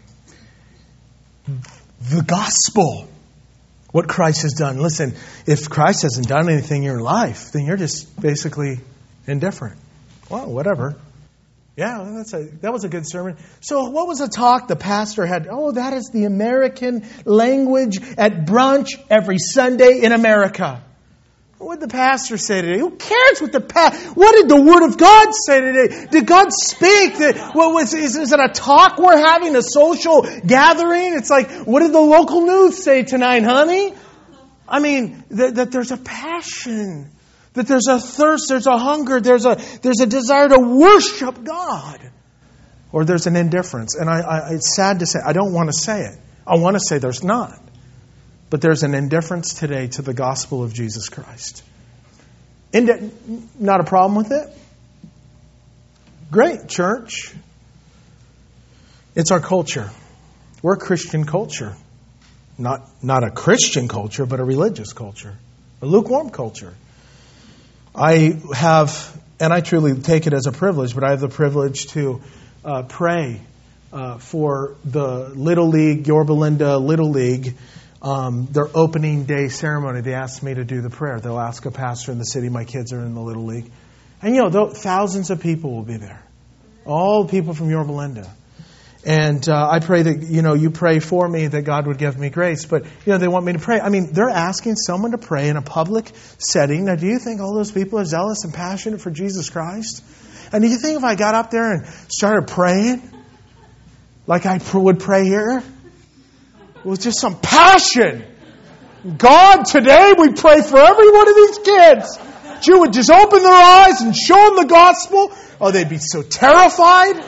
The gospel. What Christ has done. Listen, if Christ hasn't done anything in your life, then you're just basically indifferent. Well, whatever. Yeah, that's a, that was a good sermon. So what was the talk the pastor had? Oh, that is the American language at brunch every Sunday in America. What did the pastor say today? Who cares what the pastor... What did the Word of God say today? Did God speak? What was, is, is it a talk we're having? A social gathering? It's like, what did the local news say tonight, honey? I mean, that, that there's a passion. That there's a thirst, there's a hunger, there's a there's a desire to worship God. Or there's an indifference. And I, I it's sad to say, I don't want to say it. I want to say there's not. But there's an indifference today to the gospel of Jesus Christ. Indi- not a problem with it? Great, church. It's our culture. We're a Christian culture. Not, not a Christian culture, but a religious culture. A lukewarm culture. I have, and I truly take it as a privilege, but I have the privilege to uh, pray uh, for the Little League, Yorba Linda Little League, um, their opening day ceremony. They asked me to do the prayer. They'll ask a pastor in the city. My kids are in the Little League. And, you know, thousands of people will be there. All people from Yorba Linda. And uh, I pray that, you know, you pray for me that God would give me grace. But, you know, they want me to pray. I mean, they're asking someone to pray in a public setting. Now, do you think all those people are zealous and passionate for Jesus Christ? And do you think if I got up there and started praying like I would pray here, with just some passion, God, today we pray for every one of these kids, that you would just open their eyes and show them the gospel. Oh, they'd be so terrified.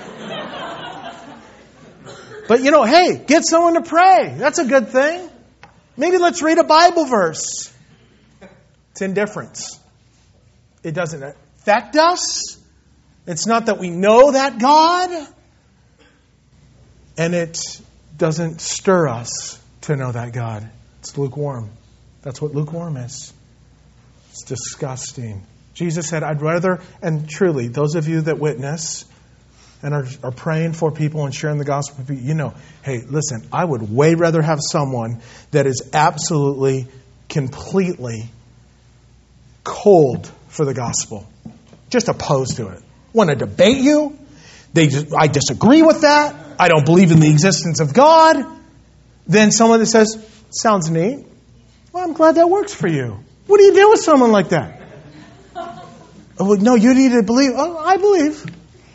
But, you know, hey, get someone to pray. That's a good thing. Maybe let's read a Bible verse. It's indifference. It doesn't affect us. It's not that we know that God. And it doesn't stir us to know that God. It's lukewarm. That's what lukewarm is. It's disgusting. Jesus said, I'd rather, and truly, those of you that witness and are, are praying for people and sharing the gospel with people, you know, hey, listen, I would way rather have someone that is absolutely, completely cold for the gospel. Just opposed to it. Want to debate you? They, I disagree with that. I don't believe in the existence of God. Then someone that says, sounds neat. Well, I'm glad that works for you. What do you do with someone like that? Oh, no, you need to believe. Oh, I believe.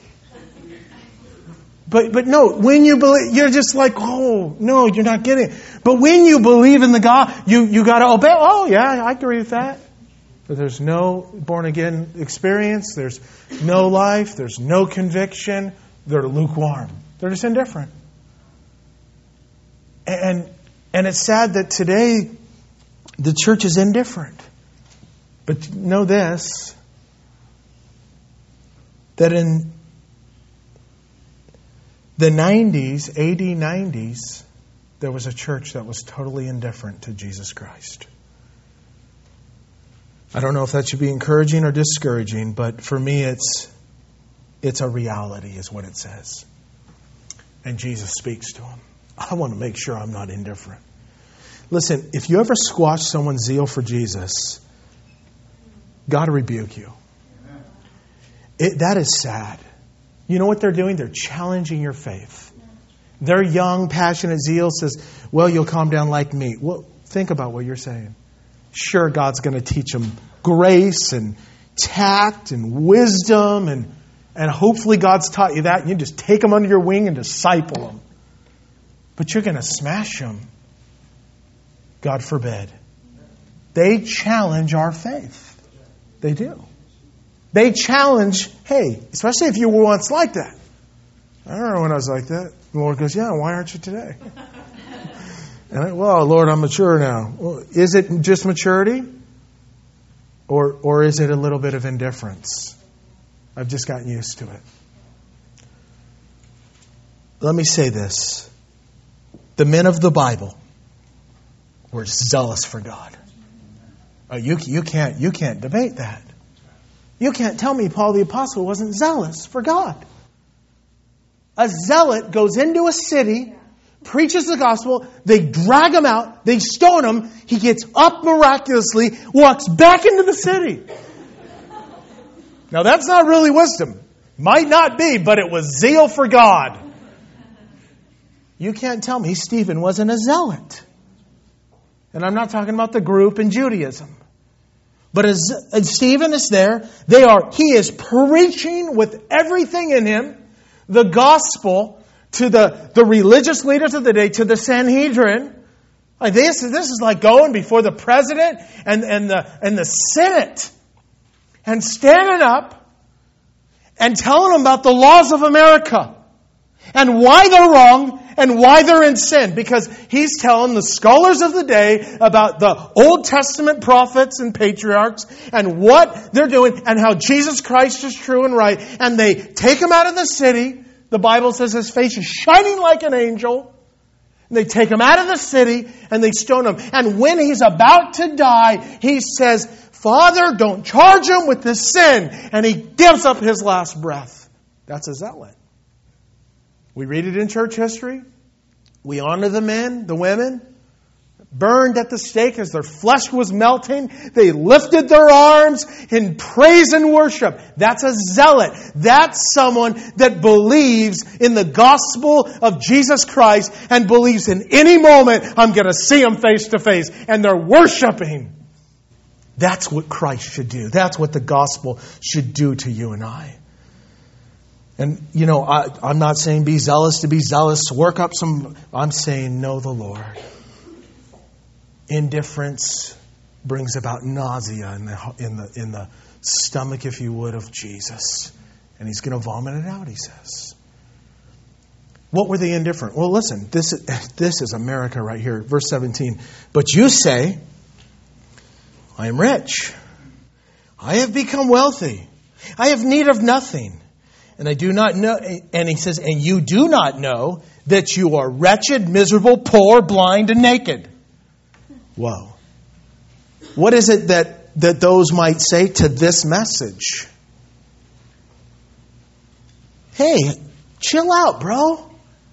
But but no, when you believe, you're just like, oh, no, you're not getting it. But when you believe in the God, you, you got to obey. Oh, yeah, I agree with that. But there's no born-again experience. There's no life. There's no conviction. They're lukewarm. They're just indifferent. And, and it's sad that today the church is indifferent. But know this, that in the nineties, A D nineties, there was a church that was totally indifferent to Jesus Christ. I don't know if that should be encouraging or discouraging, but for me it's it's a reality is what it says. And Jesus speaks to them. I want to make sure I'm not indifferent. Listen, if you ever squash someone's zeal for Jesus, God will rebuke you. It, that is sad. You know what they're doing? They're challenging your faith. Their young, passionate zeal says, well, you'll calm down like me. Well, think about what you're saying. Sure, God's going to teach them grace and tact and wisdom, and, and hopefully God's taught you that, and you just take them under your wing and disciple them. But you're going to smash them. God forbid. They challenge our faith. They do. They challenge, hey, especially if you were once like that. I don't know when I was like that. The Lord goes, yeah, why aren't you today? And I, well, Lord, I'm mature now. Well, is it just maturity? Or, or is it a little bit of indifference? I've just gotten used to it. Let me say this. The men of the Bible were zealous for God. Oh, you, you can't, you can't debate that. You can't tell me Paul the Apostle wasn't zealous for God. A zealot goes into a city, preaches the gospel, they drag him out, they stone him, he gets up miraculously, walks back into the city. Now that's not really wisdom. Might not be, but it was zeal for God. You can't tell me Stephen wasn't a zealot. And I'm not talking about the group in Judaism. But as, as Stephen is there, they are, he is preaching with everything in him, the gospel to the, the religious leaders of the day, to the Sanhedrin. Like this, this is like going before the president and, and the and the Senate and standing up and telling them about the laws of America and why they're wrong and why they're in sin. Because he's telling the scholars of the day about the Old Testament prophets and patriarchs and what they're doing and how Jesus Christ is true and right. And they take him out of the city. The Bible says his face is shining like an angel. And they take him out of the city and they stone him. And when he's about to die, he says, Father, don't charge him with this sin. And he gives up his last breath. That's a zealot. We read it in church history. We honor the men, the women, burned at the stake as their flesh was melting. They lifted their arms in praise and worship. That's a zealot. That's someone that believes in the gospel of Jesus Christ and believes in any moment I'm going to see him face to face. And they're worshiping. That's what Christ should do. That's what the gospel should do to you and I. And, you know, I, I'm not saying be zealous to be zealous, work up some... I'm saying know the Lord. Indifference brings about nausea in the, in the, in the stomach, if you would, of Jesus. And he's going to vomit it out, he says. What were they indifferent? Well, listen, this is, this is America right here. Verse seventeen. But you say, I am rich. I have become wealthy. I have need of nothing. And I do not know, and he says, and you do not know that you are wretched, miserable, poor, blind, and naked. Whoa. What is it that, that those might say to this message? Hey, chill out, bro.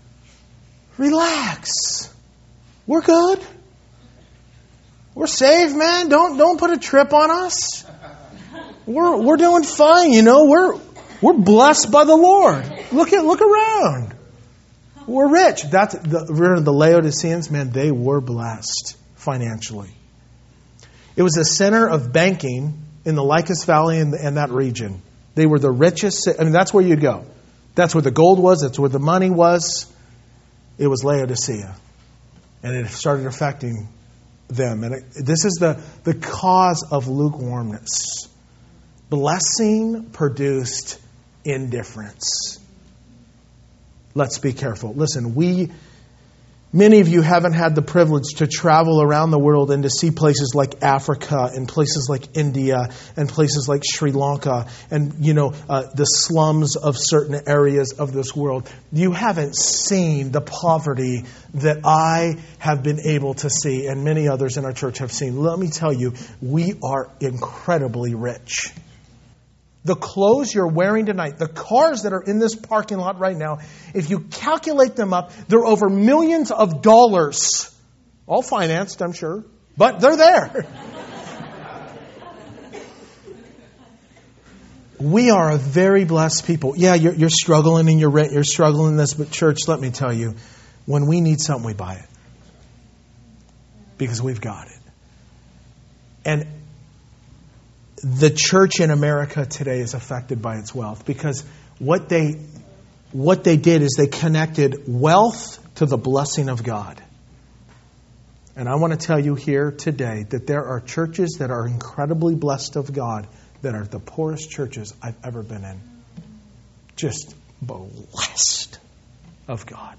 Relax. We're good. We're saved, man. Don't don't put a trip on us. We're we're doing fine, you know. We're We're blessed by the Lord. Look at look around. We're rich. That's the, the Laodiceans, man, they were blessed financially. It was a center of banking in the Lycus Valley and, and that region. They were the richest. I mean, that's where you go. That's where the gold was. That's where the money was. It was Laodicea. And it started affecting them. And it, this is the, the cause of lukewarmness. Blessing produced indifference. Let's be careful. Listen, we, many of you haven't had the privilege to travel around the world and to see places like Africa and places like India and places like Sri Lanka and, you know, uh, the slums of certain areas of this world. You haven't seen the poverty that I have been able to see and many others in our church have seen. Let me tell you, we are incredibly rich. The clothes you're wearing tonight, the cars that are in this parking lot right now, if you calculate them up, they're over millions of dollars. All financed, I'm sure. But they're there. We are a very blessed people. Yeah, you're, you're struggling in your rent, you're struggling in this, but church, let me tell you, when we need something, we buy it. Because we've got it. And the church in America today is affected by its wealth. Because what they, what they did is they connected wealth to the blessing of God. And I want to tell you here today that there are churches that are incredibly blessed of God that are the poorest churches I've ever been in. Just blessed of God.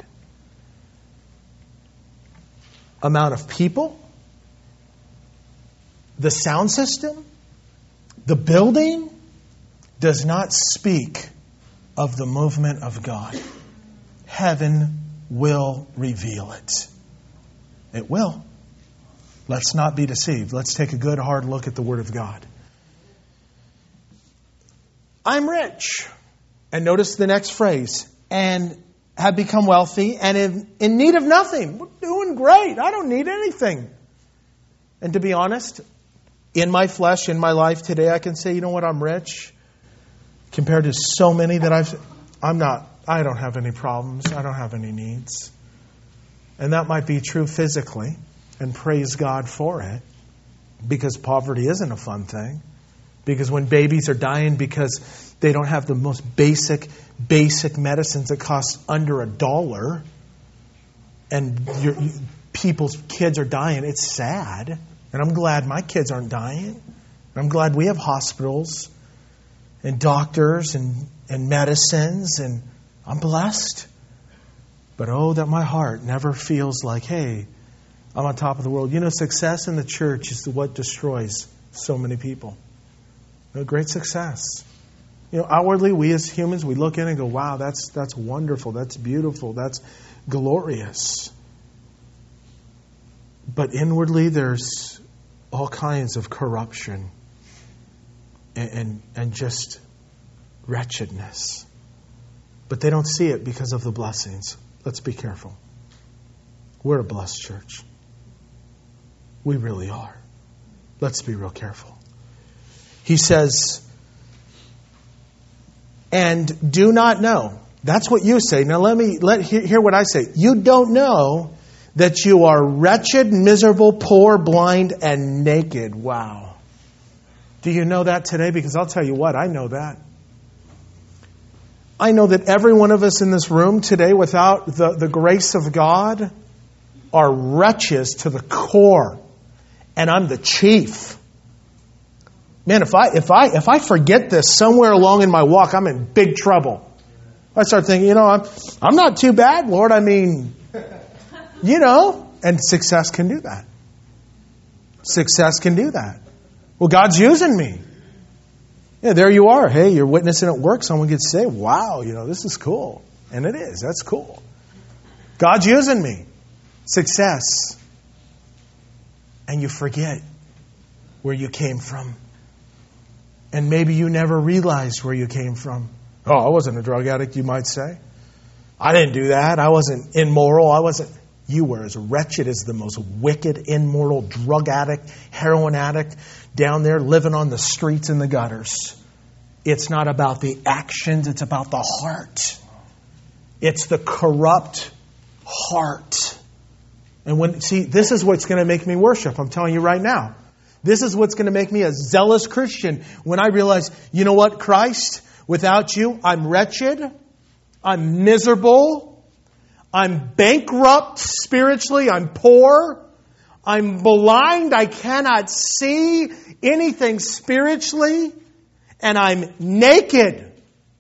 Amount of people, the sound system, the building does not speak of the movement of God. Heaven will reveal it. It will. Let's not be deceived. Let's take a good hard look at the Word of God. I'm rich. And notice the next phrase. And have become wealthy and in, in need of nothing. We're doing great. I don't need anything. And to be honest, in my flesh, in my life today, I can say, you know what, I'm rich. Compared to so many that I've, I'm not, I don't have any problems. I don't have any needs. And that might be true physically. And praise God for it. Because poverty isn't a fun thing. Because when babies are dying because they don't have the most basic, basic medicines that cost under a dollar, and your, you, people's kids are dying, it's sad. And I'm glad my kids aren't dying. And I'm glad we have hospitals and doctors and, and medicines, and I'm blessed. But oh, that my heart never feels like, hey, I'm on top of the world. You know, success in the church is what destroys so many people. A great success. You know, outwardly, we as humans, we look in and go, wow, that's that's wonderful, that's beautiful, that's glorious. But inwardly, there's all kinds of corruption and, and, and just wretchedness. But they don't see it because of the blessings. Let's be careful. We're a blessed church. We really are. Let's be real careful. He says, and do not know. That's what you say. Now let me let hear, hear what I say. You don't know that you are wretched, miserable, poor, blind, and naked. Wow. Do you know that today? Because I'll tell you what, I know that. I know that every one of us in this room today, without the, the grace of God, are wretches to the core. And I'm the chief. Man, if I if I if I forget this somewhere along in my walk, I'm in big trouble. I start thinking, you know, I'm I'm not too bad, Lord. I mean, you know, and success can do that. Success can do that. Well, God's using me. Yeah, there you are. Hey, you're witnessing at work. Someone could say, wow, you know, this is cool. And it is. That's cool. God's using me. Success. And you forget where you came from. And maybe you never realized where you came from. Oh, I wasn't a drug addict, you might say. I didn't do that. I wasn't immoral. I wasn't. You were as wretched as the most wicked, immoral drug addict, heroin addict down there living on the streets and the gutters. It's not about the actions. It's about the heart. It's the corrupt heart. And when, see, this is what's going to make me worship. I'm telling you right now. This is what's going to make me a zealous Christian when I realize, you know what, Christ, without you, I'm wretched. I'm miserable. I'm bankrupt spiritually. I'm poor. I'm blind. I cannot see anything spiritually. And I'm naked.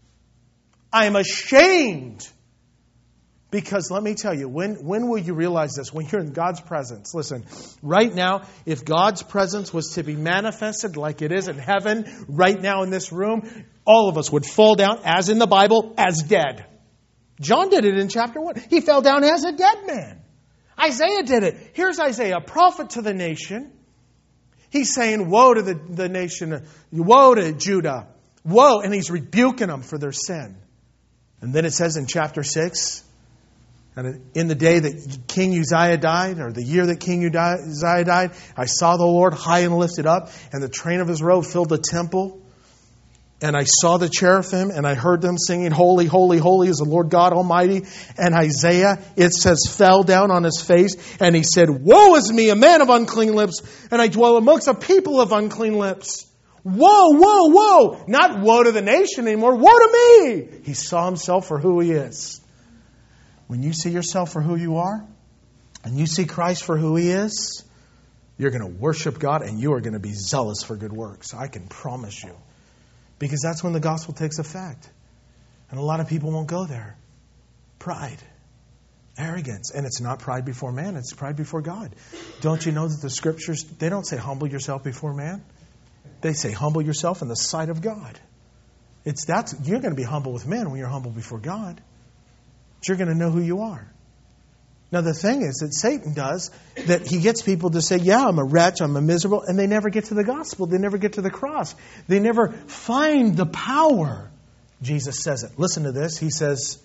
I'm ashamed. Because let me tell you, when, when will you realize this? When you're in God's presence. Listen, right now, if God's presence was to be manifested like it is in heaven, right now in this room, all of us would fall down, as in the Bible, as dead. John did it in chapter one. He fell down as a dead man. Isaiah did it. Here's Isaiah, a prophet to the nation. He's saying, woe to the, the nation, woe to Judah, woe, and he's rebuking them for their sin. And then it says in chapter six, and in the day that King Uzziah died, or the year that King Uzziah died, I saw the Lord high and lifted up, and the train of his robe filled the temple. And I saw the cherubim, and I heard them singing, Holy, holy, holy is the Lord God Almighty. And Isaiah, it says, fell down on his face, and he said, Woe is me, a man of unclean lips, and I dwell amongst a people of unclean lips. Woe, woe, woe. Not woe to the nation anymore. Woe to me. He saw himself for who he is. When you see yourself for who you are, and you see Christ for who he is, you're going to worship God, and you are going to be zealous for good works. I can promise you. Because that's when the gospel takes effect. And a lot of people won't go there. Pride. Arrogance. And it's not pride before man, it's pride before God. Don't you know that the scriptures, they don't say humble yourself before man. They say humble yourself in the sight of God. It's that's you're going to be humble with men when you're humble before God. But you're going to know who you are. Now the thing is that Satan does, that he gets people to say, yeah, I'm a wretch, I'm a miserable, and they never get to the gospel. They never get to the cross. They never find the power. Jesus says it. Listen to this. He says,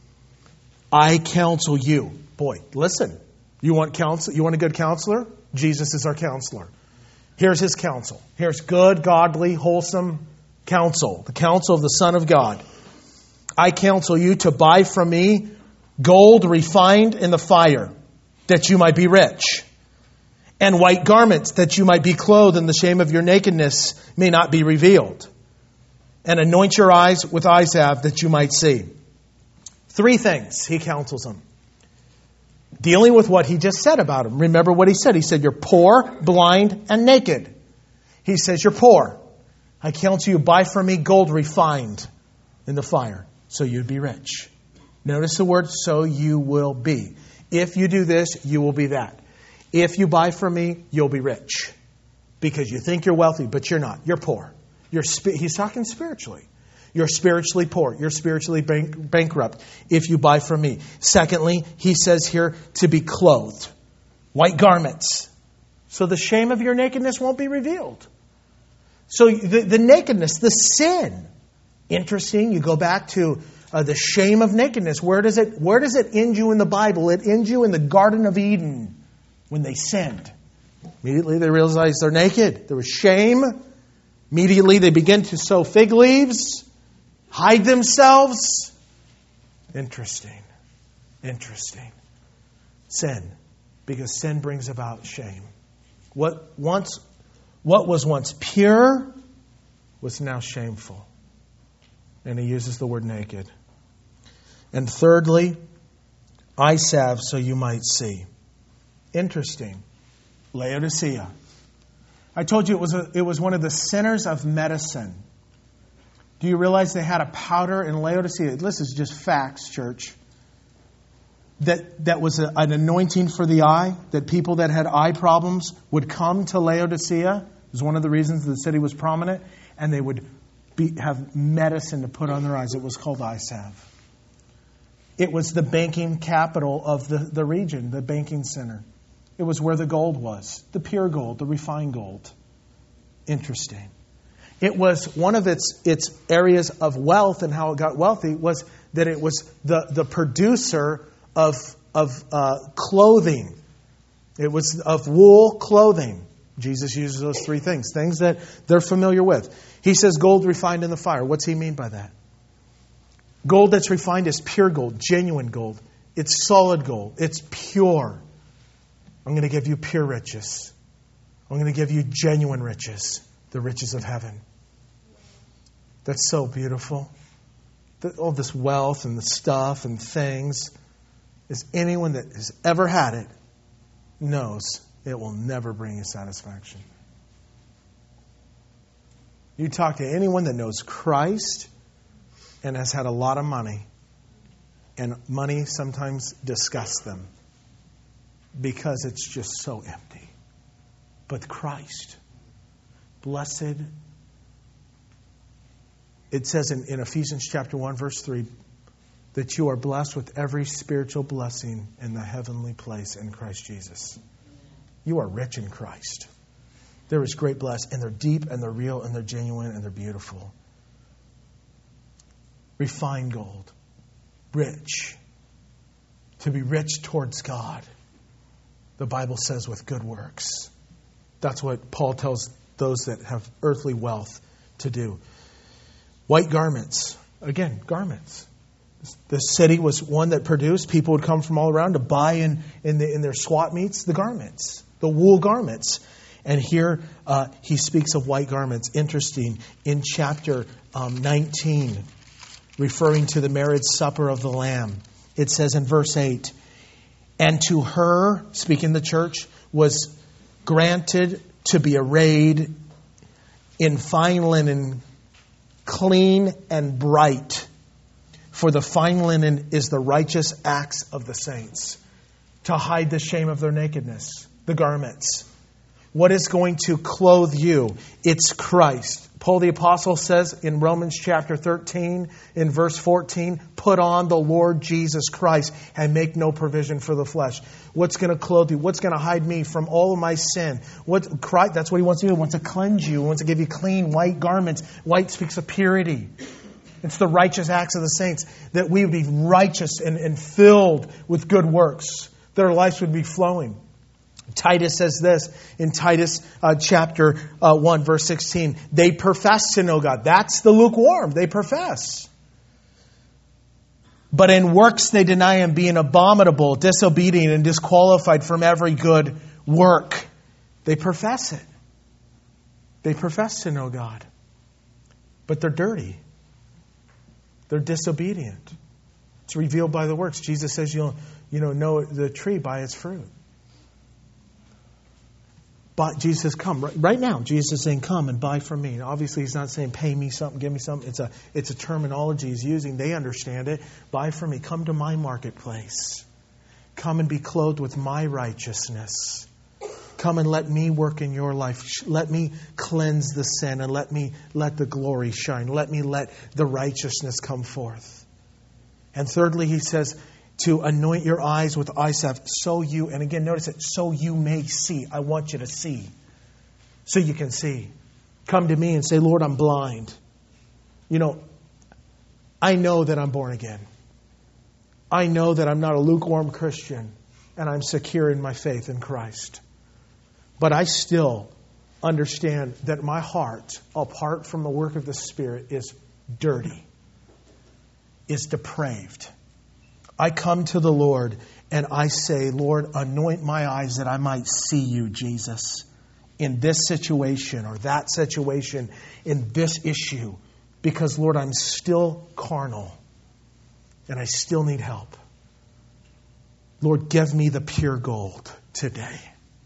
I counsel you. Boy, listen. You want counsel? You want a good counselor? Jesus is our counselor. Here's his counsel. Here's good, godly, wholesome counsel. The counsel of the Son of God. I counsel you to buy from me gold refined in the fire, that you might be rich, and white garments, that you might be clothed, and the shame of your nakedness may not be revealed. And anoint your eyes with eye salve, that you might see. Three things he counsels them. Dealing with what he just said about him. Remember what he said. He said, you're poor, blind, and naked. He says, you're poor. I counsel you, buy from me gold refined in the fire, so you'd be rich. Notice the word, so you will be. If you do this, you will be that. If you buy from me, you'll be rich. Because you think you're wealthy, but you're not. You're poor. You're sp- He's talking spiritually. You're spiritually poor. You're spiritually bank- bankrupt if you buy from me. Secondly, he says here to be clothed. White garments. So the shame of your nakedness won't be revealed. So the, the nakedness, the sin. Interesting. You go back to Uh, the shame of nakedness. Where does it where does it end you in the Bible? It ends you in the Garden of Eden when they sinned. Immediately they realized they're naked. There was shame. Immediately they begin to sow fig leaves, hide themselves. Interesting. Interesting. Sin. Because sin brings about shame. What once what was once pure was now shameful. And he uses the word naked. And thirdly, eye salve so you might see. Interesting. Laodicea. I told you it was a, it was one of the centers of medicine. Do you realize they had a powder in Laodicea? This is just facts, church. That, that was a, an anointing for the eye. That people that had eye problems would come to Laodicea. It was one of the reasons the city was prominent. And they would Be, have medicine to put on their eyes. It was called eye salve. It was the banking capital of the, the region, the banking center. It was where the gold was, the pure gold, the refined gold. Interesting. It was one of its its areas of wealth, and how it got wealthy was that it was the, the producer of, of uh, clothing. It was of wool clothing. Jesus uses those three things, things that they're familiar with. He says gold refined in the fire. What's he mean by that? Gold that's refined is pure gold, genuine gold. It's solid gold. It's pure. I'm going to give you pure riches. I'm going to give you genuine riches, the riches of heaven. That's so beautiful. All this wealth and the stuff and things. Is anyone that has ever had it knows it will never bring you satisfaction. You talk to anyone that knows Christ and has had a lot of money, and money sometimes disgusts them because it's just so empty. But Christ, blessed, it says in, in Ephesians chapter one, verse three, that you are blessed with every spiritual blessing in the heavenly place in Christ Jesus. You are rich in Christ. There is great blessing, and they're deep, and they're real, and they're genuine, and they're beautiful. Refined gold. Rich. To be rich towards God. The Bible says with good works. That's what Paul tells those that have earthly wealth to do. White garments. Again, garments. The city was one that produced. People would come from all around to buy in, in, the, in their swap meets the garments, the wool garments. And here uh, he speaks of white garments. Interesting. In chapter um, nineteen, referring to the marriage supper of the Lamb, it says in verse eight, and to her, speaking the church, was granted to be arrayed in fine linen, clean and bright. For the fine linen is the righteous acts of the saints, to hide the shame of their nakedness, the garments. What is going to clothe you? It's Christ. Paul the Apostle says in Romans chapter thirteen, in verse fourteen, put on the Lord Jesus Christ and make no provision for the flesh. What's going to clothe you? What's going to hide me from all of my sin? What Christ, that's what he wants to do. He wants to cleanse you. He wants to give you clean white garments. White speaks of purity. It's the righteous acts of the saints, that we would be righteous and, and filled with good works, that our lives would be flowing. Titus says this in Titus uh, chapter uh, one, verse sixteen. They profess to know God. That's the lukewarm. They profess. But in works they deny Him, being abominable, disobedient, and disqualified from every good work. They profess it. They profess to know God. But they're dirty. They're disobedient. It's revealed by the works. Jesus says you'll you know, know the tree by its fruit. But Jesus says, come. Right, right now, Jesus is saying, come and buy from me. And obviously, He's not saying, pay me something, give me something. It's a, it's a terminology He's using. They understand it. Buy from me. Come to my marketplace. Come and be clothed with my righteousness. Come and let me work in your life. Let me cleanse the sin and let me let the glory shine. Let me let the righteousness come forth. And thirdly, He says, to anoint your eyes with eye salve, so you, and again, notice it, so you may see. I want you to see. So you can see. Come to me and say, Lord, I'm blind. You know, I know that I'm born again. I know that I'm not a lukewarm Christian, and I'm secure in my faith in Christ. But I still understand that my heart, apart from the work of the Spirit, is dirty, is depraved. I come to the Lord and I say, Lord, anoint my eyes that I might see you, Jesus, in this situation or that situation, in this issue. Because, Lord, I'm still carnal and I still need help. Lord, give me the pure gold today.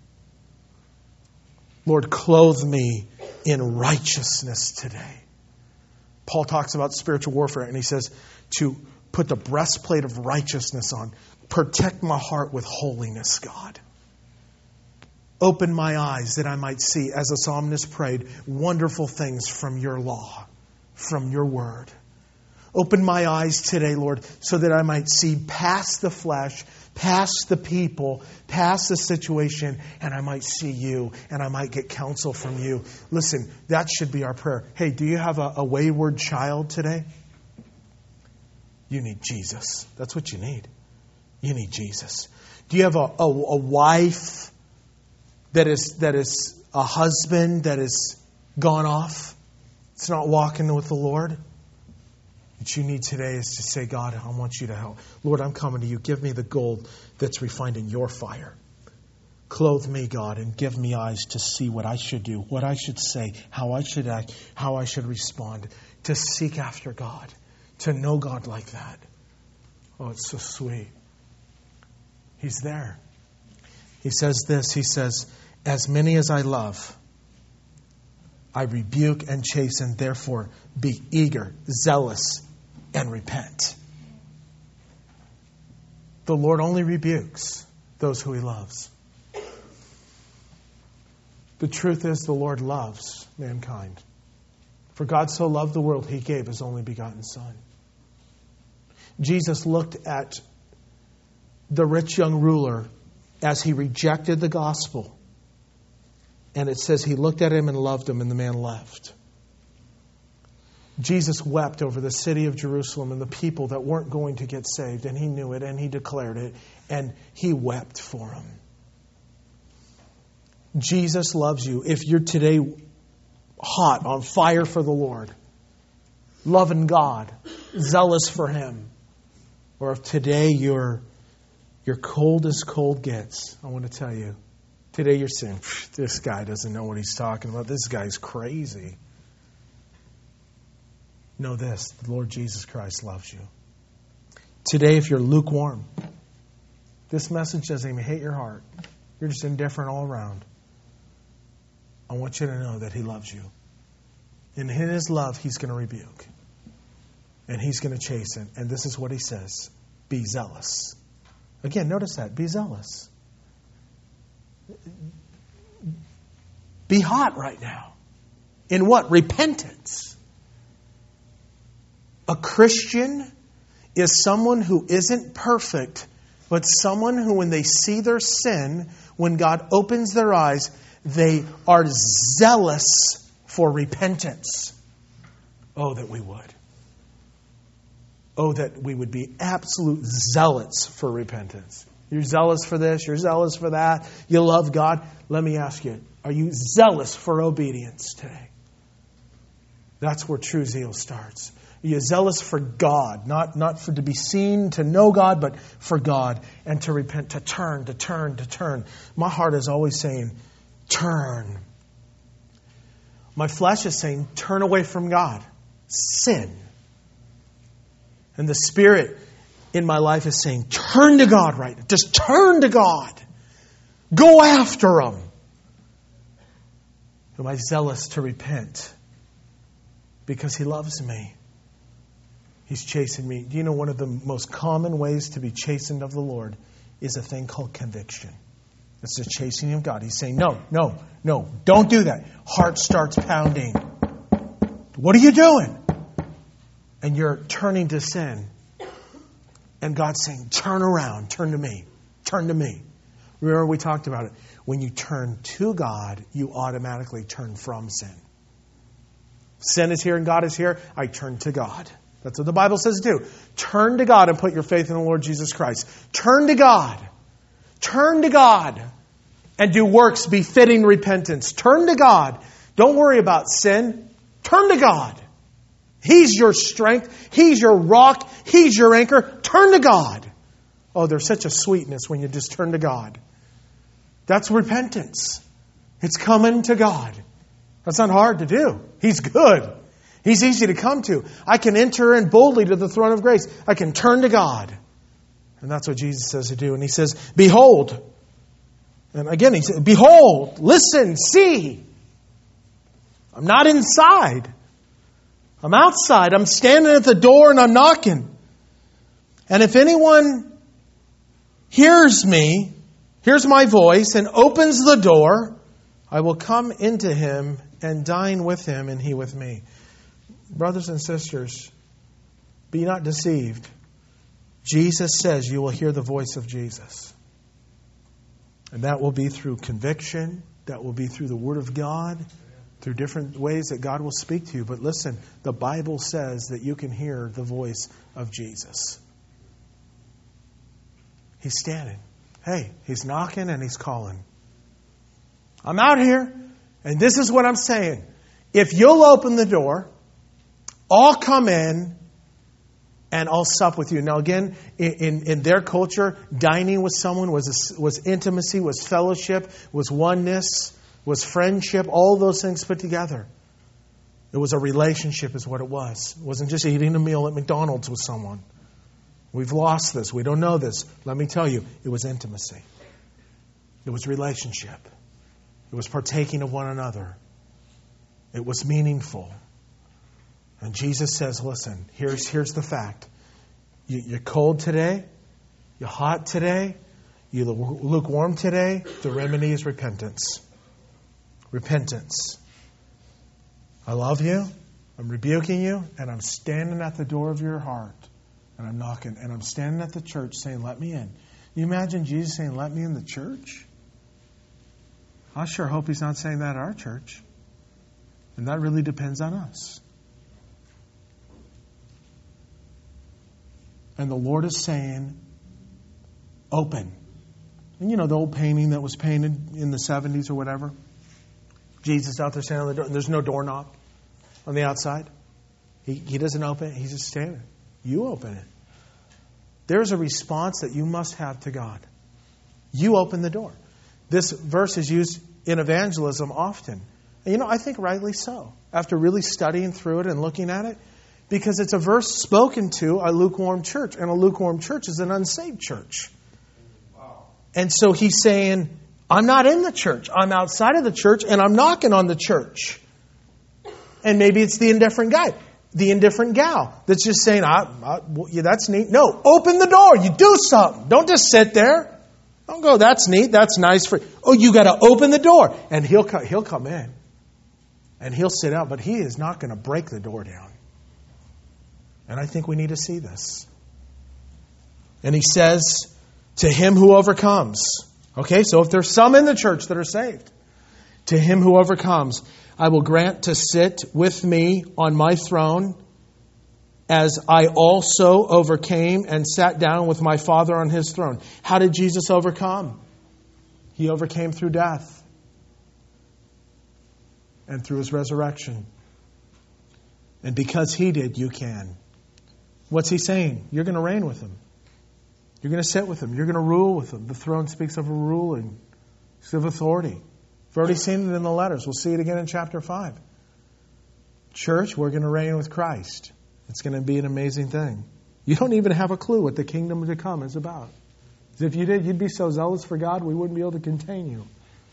Lord, clothe me in righteousness today. Paul talks about spiritual warfare and he says to put the breastplate of righteousness on. Protect my heart with holiness, God. Open my eyes that I might see, as the psalmist prayed, wonderful things from your law, from your word. Open my eyes today, Lord, so that I might see past the flesh, past the people, past the situation, and I might see you, and I might get counsel from you. Listen, that should be our prayer. Hey, do you have a, a wayward child today? You need Jesus. That's what you need. You need Jesus. Do you have a, a, a wife that is that is a husband that is gone off? It's not walking with the Lord. What you need today is to say, God, I want you to help. Lord, I'm coming to you. Give me the gold that's refined in your fire. Clothe me, God, and give me eyes to see what I should do, what I should say, how I should act, how I should respond, to seek after God. To know God like that. Oh, it's so sweet. He's there. He says this. He says, as many as I love, I rebuke and chasten. Therefore, be eager, zealous, and repent. The Lord only rebukes those who He loves. The truth is, the Lord loves mankind. For God so loved the world, He gave His only begotten Son. Jesus looked at the rich young ruler as he rejected the gospel. And it says He looked at him and loved him, and the man left. Jesus wept over the city of Jerusalem and the people that weren't going to get saved. And He knew it and He declared it. And He wept for them. Jesus loves you. If you're today hot, on fire for the Lord, loving God, zealous for Him. Or if today you're, you're cold as cold gets, I want to tell you, today you're saying, this guy doesn't know what he's talking about. This guy's crazy. Know this, the Lord Jesus Christ loves you. Today, if you're lukewarm, this message doesn't even hit your heart. You're just indifferent all around. I want you to know that He loves you. And in His love, He's going to rebuke. And He's going to chasten. And this is what He says. Be zealous. Again, notice that. Be zealous. Be hot right now. In what? Repentance. A Christian is someone who isn't perfect, but someone who, when they see their sin, when God opens their eyes, they are zealous for repentance. Oh, that we would. Oh, that we would be absolute zealots for repentance. You're zealous for this, you're zealous for that, you love God. Let me ask you, are you zealous for obedience today? That's where true zeal starts. Are you zealous for God? Not, not for to be seen, to know God, but for God. And to repent, to turn, to turn, to turn. My heart is always saying, turn. My flesh is saying, turn away from God. Sin. And the Spirit in my life is saying, turn to God right now. Just turn to God. Go after Him. Am I zealous to repent? Because He loves me. He's chasing me. Do you know one of the most common ways to be chastened of the Lord is a thing called conviction? It's the chastening of God. He's saying, no, no, no, don't do that. Heart starts pounding. What are you doing? And you're turning to sin. And God's saying, turn around, turn to me, turn to me. Remember we talked about it. When you turn to God, you automatically turn from sin. Sin is here and God is here. I turn to God. That's what the Bible says to do. Turn to God and put your faith in the Lord Jesus Christ. Turn to God. Turn to God and do works befitting repentance. Turn to God. Don't worry about sin. Turn to God. He's your strength. He's your rock. He's your anchor. Turn to God. Oh, there's such a sweetness when you just turn to God. That's repentance. It's coming to God. That's not hard to do. He's good. He's easy to come to. I can enter in boldly to the throne of grace. I can turn to God. And that's what Jesus says to do. And He says, behold. And again, He says, behold, listen, see. I'm not inside. I'm outside. I'm standing at the door and I'm knocking. And if anyone hears me, hears my voice, and opens the door, I will come into him and dine with him and he with me. Brothers and sisters, be not deceived. Jesus says you will hear the voice of Jesus. And that will be through conviction. That will be through the Word of God. Through different ways that God will speak to you. But listen, the Bible says that you can hear the voice of Jesus. He's standing. Hey, He's knocking and He's calling. I'm out here, and this is what I'm saying. If you'll open the door, I'll come in and I'll sup with you. Now again, in, in their culture, dining with someone was, was intimacy, was fellowship, was oneness, was friendship, all those things put together. It was a relationship is what it was. It wasn't just eating a meal at McDonald's with someone. We've lost this. We don't know this. Let me tell you, it was intimacy. It was relationship. It was partaking of one another. It was meaningful. And Jesus says, listen, here's, here's the fact. You, you're cold today. You're hot today. You're lukewarm today. The remedy is repentance. Repentance. I love you. I'm rebuking you. And I'm standing at the door of your heart. And I'm knocking. And I'm standing at the church saying, let me in. You imagine Jesus saying, let me in the church? I sure hope He's not saying that at our church. And that really depends on us. And the Lord is saying, open. And you know the old painting that was painted in the seventies or whatever? Jesus out there standing on the door. And there's no doorknob on the outside. He, he doesn't open it. He's just standing. You open it. There's a response that you must have to God. You open the door. This verse is used in evangelism often. And you know, I think rightly so. After really studying through it and looking at it. Because it's a verse spoken to a lukewarm church. And a lukewarm church is an unsaved church. Wow. And so he's saying, I'm not in the church. I'm outside of the church and I'm knocking on the church. And maybe it's the indifferent guy. The indifferent gal that's just saying, I, I, well, yeah, that's neat. No, open the door. You do something. Don't just sit there. Don't go, that's neat. That's nice for you. Oh, you got to open the door. And he'll, he'll come in. And he'll sit out. But he is not going to break the door down. And I think we need to see this. And he says, to him who overcomes. Okay, so if there's some in the church that are saved. To him who overcomes, I will grant to sit with me on my throne, as I also overcame and sat down with my Father on his throne. How did Jesus overcome? He overcame through death and through his resurrection. And because he did, you can. What's he saying? You're going to reign with him. You're going to sit with him. You're going to rule with him. The throne speaks of a ruling. It's of authority. We've already seen it in the letters. We'll see it again in chapter five. Church, we're going to reign with Christ. It's going to be an amazing thing. You don't even have a clue what the kingdom to come is about. If you did, you'd be so zealous for God, we wouldn't be able to contain you.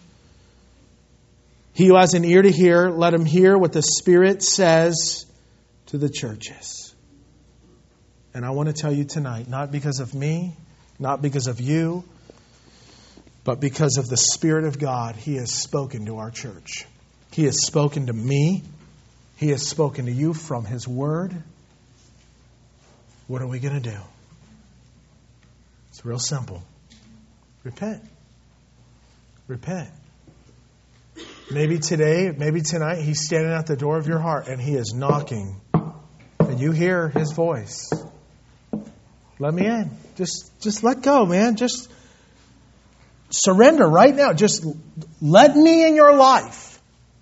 He who has an ear to hear, let him hear what the Spirit says to the churches. And I want to tell you tonight, not because of me, not because of you, but because of the Spirit of God, He has spoken to our church. He has spoken to me. He has spoken to you from His Word. What are we going to do? It's real simple. Repent. Repent. Maybe today, maybe tonight, He's standing at the door of your heart and He is knocking. And you hear His voice. Let me in. Just, just let go, man. Just surrender right now. Just let me in your life.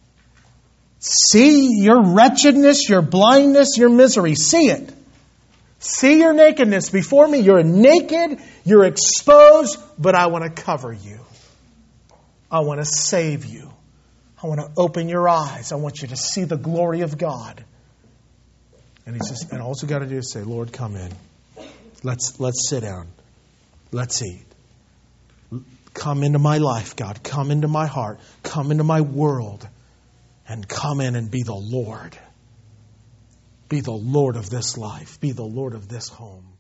See your wretchedness, your blindness, your misery. See it. See your nakedness before me. You're naked. You're exposed. But I want to cover you. I want to save you. I want to open your eyes. I want you to see the glory of God. And he says, and all you got to do is say, Lord, come in. Let's let's sit down. Let's eat. Come into my life, God. Come into my heart. Come into my world. And come in and be the Lord. Be the Lord of this life. Be the Lord of this home.